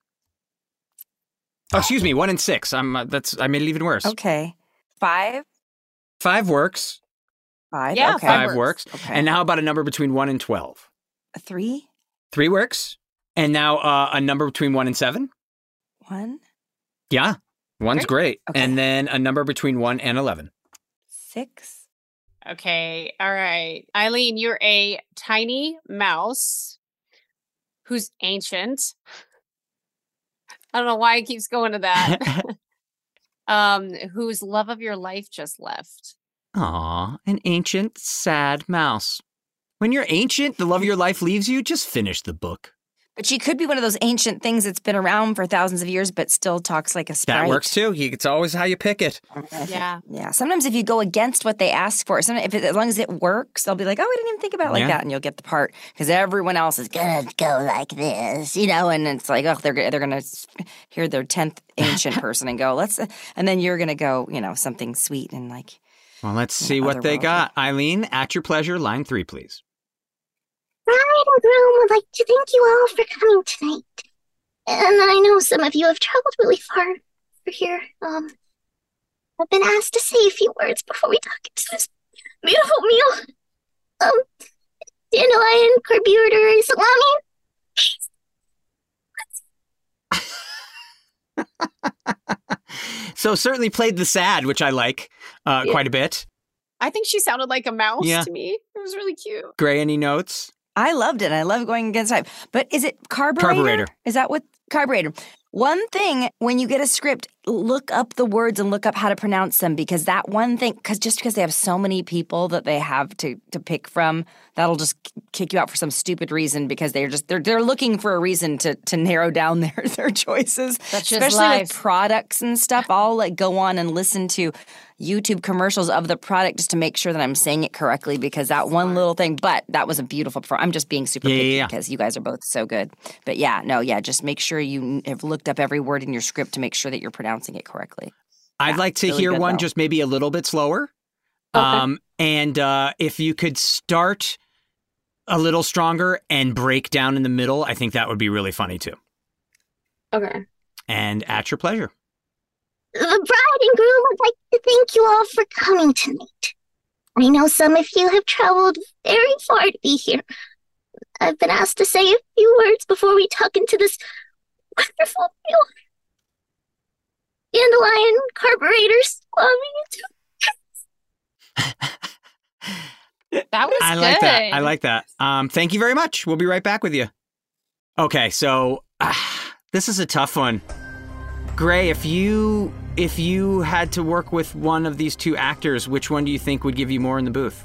Oh, excuse me, one and six. I'm uh, that's I made it even worse. Okay. Five? Five works. Five? Yeah, okay. Five works. Okay. And how about a number between one and twelve? A three? Three works. And now uh, a number between one and seven? One? Yeah, one's great. Okay. And then a number between one and eleven. Six? Okay. All right. Eileen, you're a tiny mouse who's ancient. I don't know why it keeps going to that. um, whose love of your life just left. Aw, an ancient, sad mouse. When you're ancient, the love of your life leaves you, just finish the book. But she could be one of those ancient things that's been around for thousands of years, but still talks like a sprite. That works too. It's always how you pick it. Yeah. Yeah. Sometimes if you go against what they ask for, sometimes if it, as long as it works, they'll be like, oh, I didn't even think about it like Yeah. that. And you'll get the part because everyone else is going to go like this, you know, and it's like, oh, they're, they're going to hear their tenth ancient person and go, let's, and then you're going to go, you know, something sweet and like. Well, let's see what they otherworldly. got. Eileen, at your pleasure, line three, please. Bride and groom would like to thank you all for coming tonight. And I know some of you have traveled really far for here. Um, I've been asked to say a few words before we talk into this beautiful meal. Um, dandelion, carburetor, salami. So certainly played the sad, which I like uh, Yeah. quite a bit. I think she sounded like a mouse Yeah. to me. It was really cute. Gray, any notes? I loved it. I love going against time. But is it carburetor? Carburetor. Is that what carburetor? One thing when you get a script, look up the words and look up how to pronounce them because that one thing, because just because they have so many people that they have to to pick from, that'll just k- kick you out for some stupid reason because they're just they're they're looking for a reason to to narrow down their their choices. That's just Especially life. with products and stuff. I'll like go on and listen to YouTube commercials of the product just to make sure that I'm saying it correctly because that one little thing. But that was a beautiful. Pro- I'm just being super Yeah, yeah, picky yeah. because you guys are both so good. But yeah, no, yeah, just make sure you have looked up every word in your script to make sure that you're pronouncing it correctly. I'd Yeah, like to really hear good, one though. just maybe a little bit slower. Okay. Um, and uh, if you could start a little stronger and break down in the middle, I think that would be really funny too. Okay. And at your pleasure. The bride and groom would like to thank you all for coming tonight. I know some of you have traveled very far to be here. I've been asked to say a few words before we tuck into this wonderful meal. Dandelion, carburetors, That was I good. like that. I like that. Um, thank you very much. We'll be right back with you. Okay, so ah, this is a tough one. Gray, if you if you had to work with one of these two actors, which one do you think would give you more in the booth?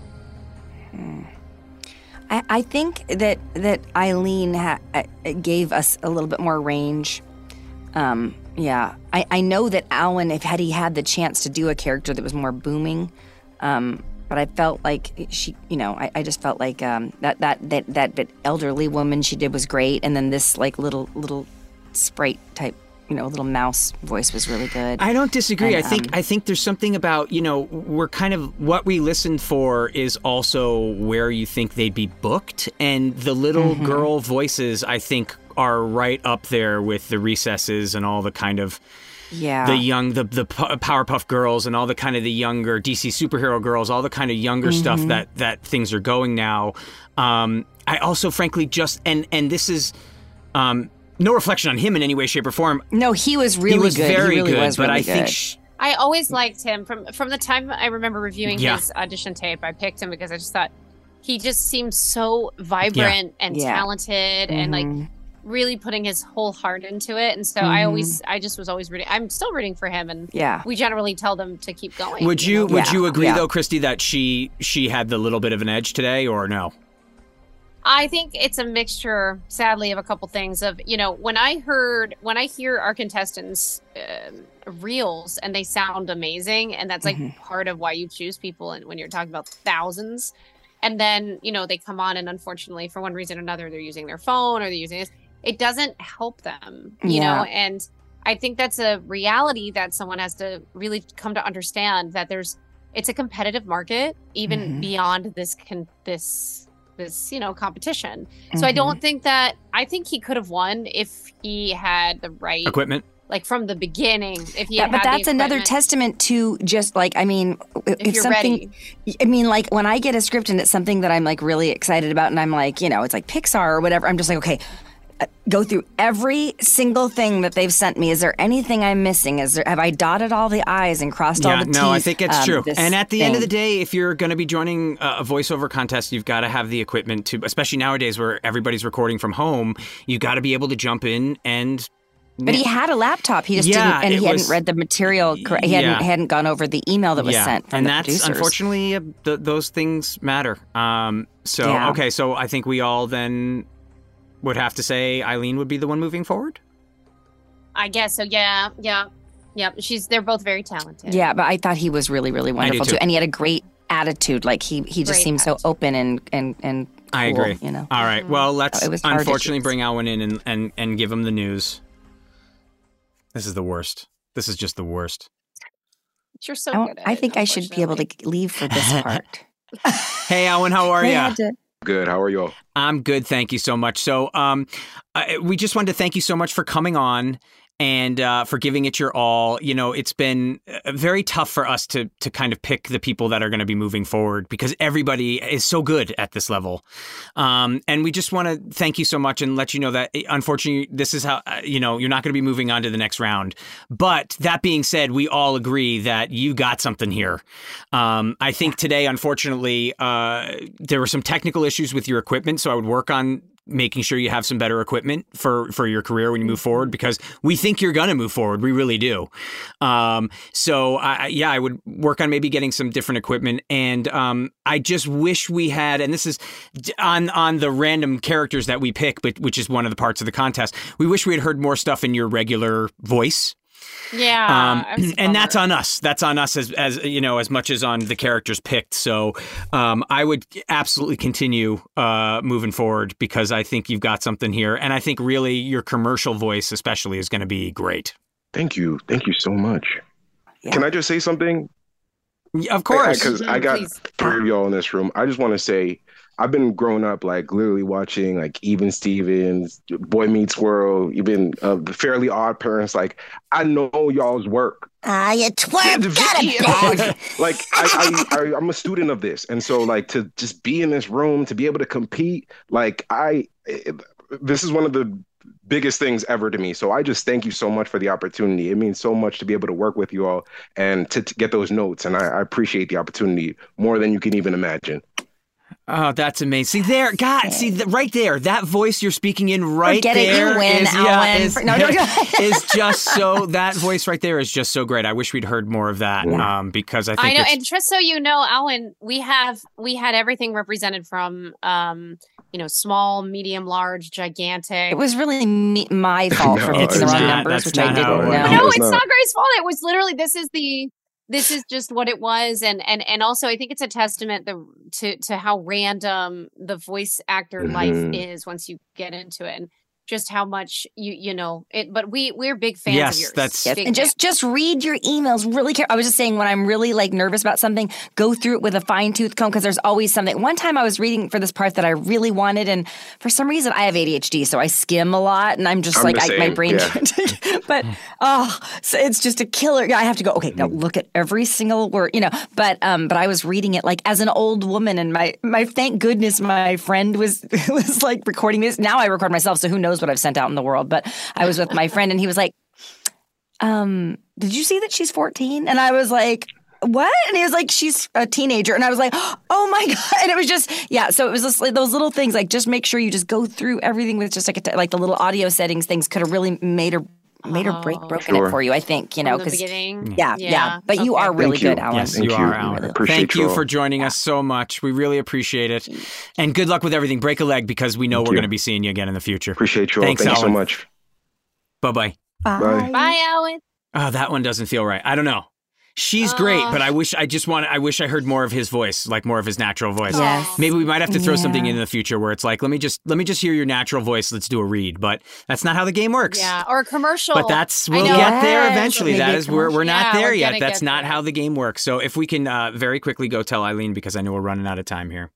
I, I think that that Eileen ha- uh, gave us a little bit more range. Um, yeah, I, I know that Alan, if had he had the chance to do a character that was more booming, um, but I felt like she, you know, I, I just felt like um, that, that that that that elderly woman she did was great, and then this like little little sprite type, you know, little mouse voice was really good. I don't disagree. And, I think um, I think there's something about, you know, we're kind of what we listened for is also where you think they'd be booked, and the little Mm-hmm. girl voices I think are right up there with the Recesses and all the kind of yeah, the young the the P- Powerpuff Girls and all the kind of the younger D C superhero girls, all the kind of younger stuff Mm-hmm. that that things are going now. Um, I also frankly just and and this is um, no reflection on him in any way, shape, or form. no, he was really he was good. very he really good, was but really I think. good. Sh- I always liked him from from the time I remember reviewing Yeah. his audition tape. I picked him because I just thought he just seemed so vibrant and Yeah. talented, and like Mhm. really putting his whole heart into it. And so Mm-hmm. I always, I just was always rooting. I'm still rooting for him. And Yeah. we generally tell them to keep going. Would you, know? would Yeah. you agree Yeah. though, Christy, that she she had the little bit of an edge today, or no? I think it's a mixture, sadly, of a couple things. Of, you know, when I heard, when I hear our contestants' um, reels and they sound amazing, and that's like Mhm. part of why you choose people, and when you're talking about thousands, and then, you know, they come on and unfortunately, for one reason or another, they're using their phone or they're using this, it doesn't help them, you Yeah. know, and I think that's a reality that someone has to really come to understand, that there's, it's a competitive market, even Mhm. beyond this, con- this, this, you know, competition. So I don't think that, I think he could have won if he had the right Equipment? like from the beginning. If he Yeah, had but had the that's another equipment. testament to just like, I mean, if, If you're something, I mean, like when I get a script and it's something that I'm like really excited about, and I'm like, you know, it's like Pixar or whatever, I'm just like, okay, uh, go through every single thing that they've sent me. Is there anything I'm missing? Is there, have I dotted all the I's and crossed all Yeah, the T's? no, I think it's Um, true. this And at the end of the thing. day, if you're going to be joining a a voiceover contest, you've got to have the equipment to, especially nowadays where everybody's recording from home, you got to be able to jump in and. But he had a laptop. He just Yeah, didn't, and it he was- hadn't read the material. Correct. He hadn't Yeah. hadn't gone over the email that was yeah, sent from and the that's producers. unfortunately uh, th- those things matter. Um, so Yeah. okay, so I think we all then would have to say Eileen would be the one moving forward. I guess so. Yeah, yeah, yeah. She's. They're both very talented. Yeah, but I thought he was really, really wonderful too. too, and he had a great attitude. Like he, he just Great seemed so open and and and. I cool, agree. You know. All right. Well, let's It was hard to unfortunately choose. bring Alwyn in and, and and give him the news. This is the worst. This is just the worst. You're so I, don't- good. At I it, think I should be able to leave for this part. Hey, Alwyn, how are They you? had to- Good. How are y'all? I'm good, thank you so much. So, um, I, we just wanted to thank you so much for coming on and uh, for giving it your all. You know, it's been uh, very tough for us to to kind of pick the people that are going to be moving forward because everybody is so good at this level. Um, and we just want to thank you so much and let you know that, unfortunately, this is how, uh, you know, you're not going to be moving on to the next round. But that being said, we all agree that you got something here. Um, I think today, unfortunately, uh, there were some technical issues with your equipment, so I would work on making sure you have some better equipment for, for your career when you move forward, because we think you're going to move forward. We really do. Um, so I, yeah, I would work on maybe getting some different equipment. And um, I just wish we had, and this is on, on the random characters that we pick, but which is one of the parts of the contest. We wish we had heard more stuff in your regular voice. Yeah, Um, that's a and that's bummer. on us. That's on us as, as you know, as much as on the characters picked. So um, I would absolutely continue uh, moving forward because I think you've got something here. And I think really your commercial voice especially is going to be great. Thank you. Thank you so much. Can I just say something? Yeah, of course. Because I got Please. three of y'all in this room. I just want to say, I've been growing up like literally watching like Even Stevens, Boy Meets World, even uh, the Fairly Odd Parents. Like I know y'all's work. Ah, you twerp, got Yeah, it, like, like I, I, I, I'm a student of this, and so like to just be in this room, to be able to compete, like I, it, this is one of the biggest things ever to me. So I just thank you so much for the opportunity. It means so much to be able to work with you all and to, to get those notes, and I, I appreciate the opportunity more than you can even imagine. Oh, that's amazing. See there, God, see the, right there, that voice you're speaking in right Forget it, you there win, is, yeah, Alwyn. is, No, no, no. is just so, that voice right there is just so great. I wish we'd heard more of that um, because I think I know, it's, and just so you know, Alan, we have we had everything represented from um, you know, small, medium, large, gigantic. It was really me, my fault for No, picking the it's wrong not. numbers, That's which not I didn't how it know. went. No, it's it's not. not Grace's fault. It was literally this is the this is just what it was, and and and also I think it's a testament the, to to how random the voice actor Mhm. life is once you get into it, and just how much you you know it. But we we're big fans Yes, of yours. that's- Yes, Big and just just read your emails really carefully. I was just saying when I'm really like nervous about something, go through it with a fine tooth comb because there's always something. One time I was reading for this part that I really wanted, and for some reason I have A D H D, so I skim a lot, and I'm just I'm like the I, my same, brain. yeah. But oh, so it's just a killer. I have to go. Okay, now look at every single word, you know. But um, but I was reading it like as an old woman, and my my thank goodness my friend was was like recording this. Now I record myself, so who knows what I've sent out in the world. But I was with my friend, and he was like, um, did you see that she's fourteen? And I was like, what? And he was like, she's a teenager. And I was like, oh my God. And it was just, yeah. So it was just like those little things, like just make sure you just go through everything with just like, a, like the little audio settings things could have really made or made or break, broken Sure. it for you, I think, you know, From the because beginning? yeah, yeah, Yeah. But you Okay. are really Thank you. good, Alan. Yes, Thank you you. are, I Alan. appreciate Thank you you all. for joining us so much. We really appreciate it. And good luck with everything. Break a leg because we know Thank we're you. going to be seeing you again in the future. Appreciate you all. Thanks, Thank you so Alan. much. Bye-bye. Bye. Bye, Alan. Oh, that one doesn't feel right. I don't know. She's great, but I wish I just want I wish I heard more of his voice, like more of his natural voice. Yes. Maybe we might have to throw Yeah. something in the future where it's like, let me just let me just hear your natural voice. Let's do a read. But that's not how the game works. Yeah, or a commercial. But that's I we'll know. get there Yes, eventually. maybe That a is we're we're not Yeah, there we're yet. gonna That's get not there. how the game works. So if we can uh, very quickly go tell Eileen because I know we're running out of time here.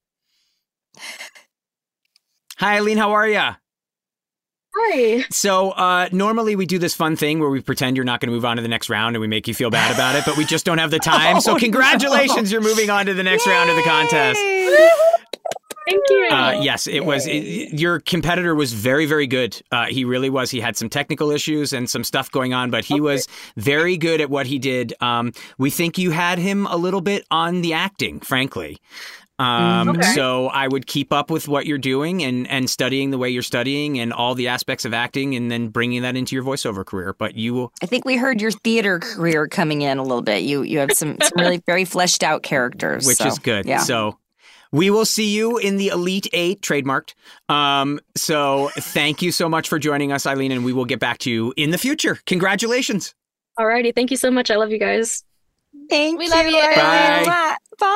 Hi, Eileen. How are ya? Hi. So uh, normally we do this fun thing where we pretend you're not going to move on to the next round and we make you feel bad about it, but we just don't have the time. so Oh, congratulations, no. you're moving on to the next round of the contest. Thank you. Uh, yes, it was. It, your competitor was very, very good. Uh, he really was. He had some technical issues and some stuff going on, but he Okay. was very good at what he did. Um, we think you had him a little bit on the acting, frankly. Um, Okay. So I would keep up with what you're doing and, and studying the way you're studying and all the aspects of acting and then bringing that into your voiceover career. But you will. I think we heard your theater career coming in a little bit. You you have some, some really very fleshed out characters. Which so, is good. Yeah. So we will see you in the Elite Eight, trademarked. Um, so thank you so much for joining us, Eileen, and we will get back to you in the future. Congratulations. Alrighty. Thank you so much. I love you guys. Thank We you. love you. Eileen. Bye.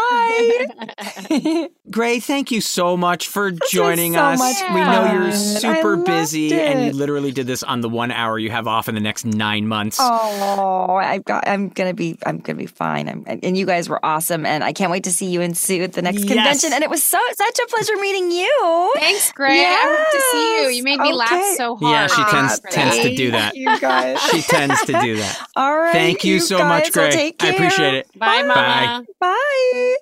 Bye. Gray, thank you so much for was joining so us. much We know you're fun. super I loved busy and you it. literally did this on the one hour you have off in the next nine months. Oh, I've got. I'm gonna be. I'm gonna be fine. I'm, and you guys were awesome, and I can't wait to see you in Sue at the next Yes. convention. And it was so such a pleasure meeting you. Thanks, Gray. I hope to see you. You made me Yes. laugh Okay. so hard. Yeah, she tends Thanks for tends that. to do that. You guys. She tends to do that. All right. Thank you so guys. much, Well, Gray. take I care. appreciate it. Bye, Mama. Bye.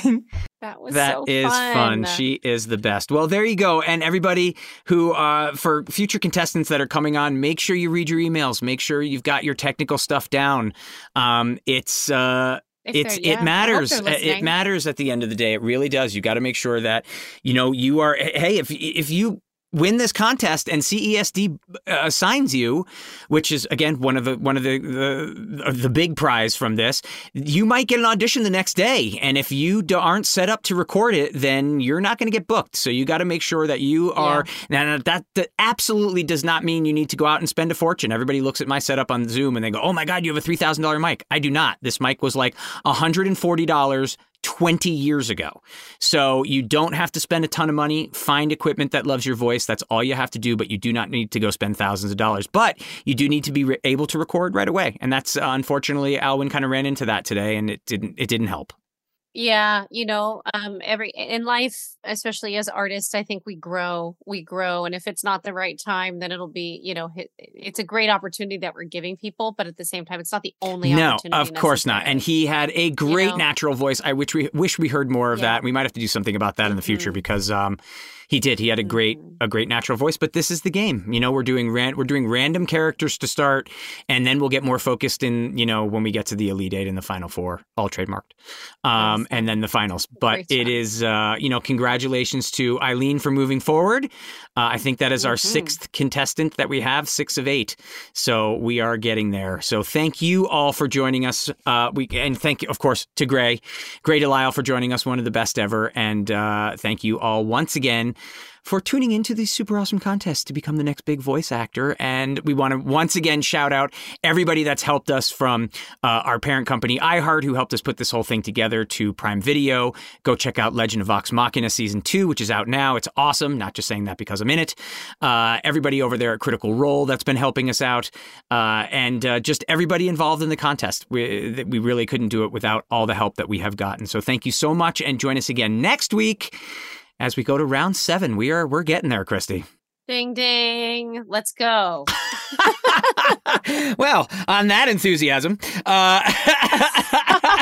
That was That so is fun. fun. She is the best. Well, there you go. And everybody who, uh, for future contestants that are coming on, make sure you read your emails. Make sure you've got your technical stuff down. Um, it's, uh, If it's they're- yeah, I it hope matters. they're It listening. matters at the end of the day. It really does. You got to make sure that you know you are. Hey, if if you win this contest and C E S D uh, assigns you, which is again one of the one of the, the the big prize from this, you might get an audition the next day. And if you do, aren't set up to record it, then you're not going to get booked. So you got to make sure that you are. Now that, that absolutely does not mean you need to go out and spend a fortune. Everybody looks at my setup on Zoom and they go, "Oh my God, you have a three thousand dollar mic." I do not. This mic was like one hundred forty dollars. twenty years ago. So you don't have to spend a ton of money. Find equipment that loves your voice. That's all you have to do, but you do not need to go spend thousands of dollars. But you do need to be re- able to record right away. And that's uh, unfortunately, Alwyn kind of ran into that today and it didn't, it didn't help. Yeah, you know, um, every in life, especially as artists, I think we grow, we grow, and if it's not the right time, then it'll be, you know, it, it's a great opportunity that we're giving people, but at the same time, it's not the only No, opportunity. of course not. And he had a great know? natural voice. I wish we wish we heard more of Yeah. that. We might have to do something about that in the future because um, he did. He had a great a great natural voice. But this is the game. You know, we're doing ran- we're doing random characters to start, and then we'll get more focused in. You know, when we get to the Elite Eight and the Final Four, all trademarked, um, and then the finals. But it is, uh, you know, congratulations to Eileen for moving forward. Uh, I think that is our sixth contestant that we have, six of eight. So we are getting there. So thank you all for joining us. Uh, we and thank you, of course, to Gray, Gray Delisle for joining us, one of the best ever. And uh, thank you all once again for tuning into the Super Awesome Contest to become the next big voice actor. And we want to once again shout out everybody that's helped us, from uh, our parent company, iHeart, who helped us put this whole thing together, to Prime Video. Go check out Legend of Vox Machina Season two, which is out now. It's awesome. Not just saying that because I'm in it. Uh, everybody over there at Critical Role that's been helping us out. Uh, and uh, just everybody involved in the contest. We, we really couldn't do it without all the help that we have gotten. So thank you so much, and join us again next week as we go to round seven. We are we're getting there, Christy. Ding ding. Let's go. Well, on that enthusiasm, uh,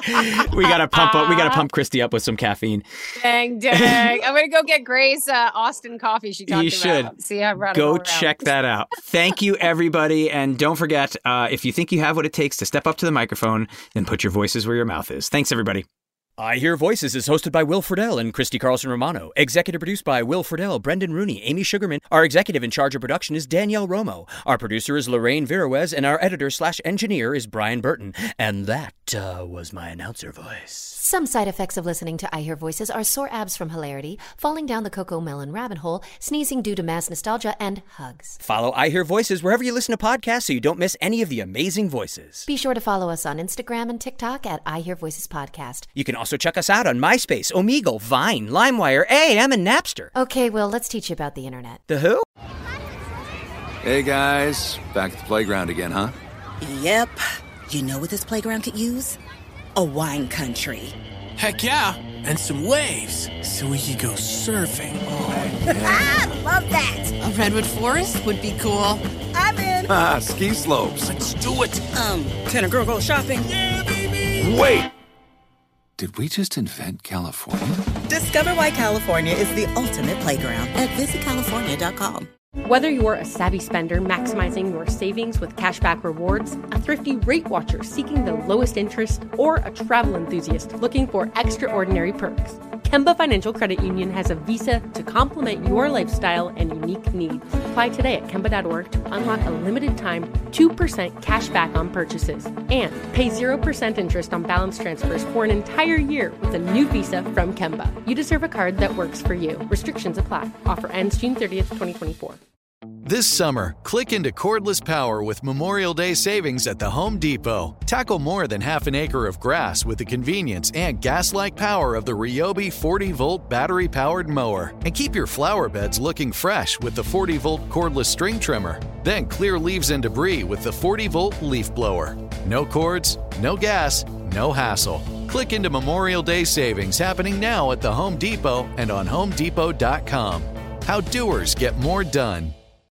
we gotta pump up. We gotta pump Christy up with some caffeine. Dang, dang. I'm gonna go get Grace uh, Austin coffee she talked You about. should. See, I brought it Go all around. check that out. Thank you, everybody. And don't forget, uh, if you think you have what it takes to step up to the microphone, then put your voices where your mouth is. Thanks, everybody. I Hear Voices is hosted by Will Friedle and Christy Carlson Romano. Executive produced by Will Friedle, Brendan Rooney, Amy Sugarman. Our executive in charge of production is Danielle Romo. Our producer is Lorraine Viruez, and our editor slash engineer is Brian Burton. And that uh, was my announcer voice. Some side effects of listening to I Hear Voices are sore abs from hilarity, falling down the Coco Melon rabbit hole, sneezing due to mass nostalgia, and hugs. Follow I Hear Voices wherever you listen to podcasts so you don't miss any of the amazing voices. Be sure to follow us on Instagram and TikTok at I Hear Voices Podcast. You can also check us out on MySpace, Omegle, Vine, LimeWire, A M, and Napster. Okay, Will, let's teach you about the internet. The who? Hey guys, back at the playground again, huh? Yep. You know what this playground could use? A wine country. Heck yeah, and some waves, so we could go surfing. Oh, yeah. I love that. A redwood forest would be cool. I'm in. Ah, ski slopes. Let's do it. Um, can a girl go shopping? Yeah, baby. Wait. Did we just invent California? Discover why California is the ultimate playground at visit california dot com. Whether you're a savvy spender maximizing your savings with cashback rewards, a thrifty rate watcher seeking the lowest interest, or a travel enthusiast looking for extraordinary perks, Kemba Financial Credit Union has a visa to complement your lifestyle and unique needs. Apply today at Kemba dot org to unlock a limited-time two percent cash back on purchases and pay zero percent interest on balance transfers for an entire year with a new visa from Kemba. You deserve a card that works for you. Restrictions apply. Offer ends June thirtieth, twenty twenty-four. This summer, click into cordless power with Memorial Day savings at the Home Depot. Tackle more than half an acre of grass with the convenience and gas-like power of the Ryobi forty volt battery-powered mower. And keep your flower beds looking fresh with the forty volt cordless string trimmer. Then clear leaves and debris with the forty volt leaf blower. No cords, no gas, no hassle. Click into Memorial Day savings happening now at the Home Depot and on home depot dot com. How doers get more done.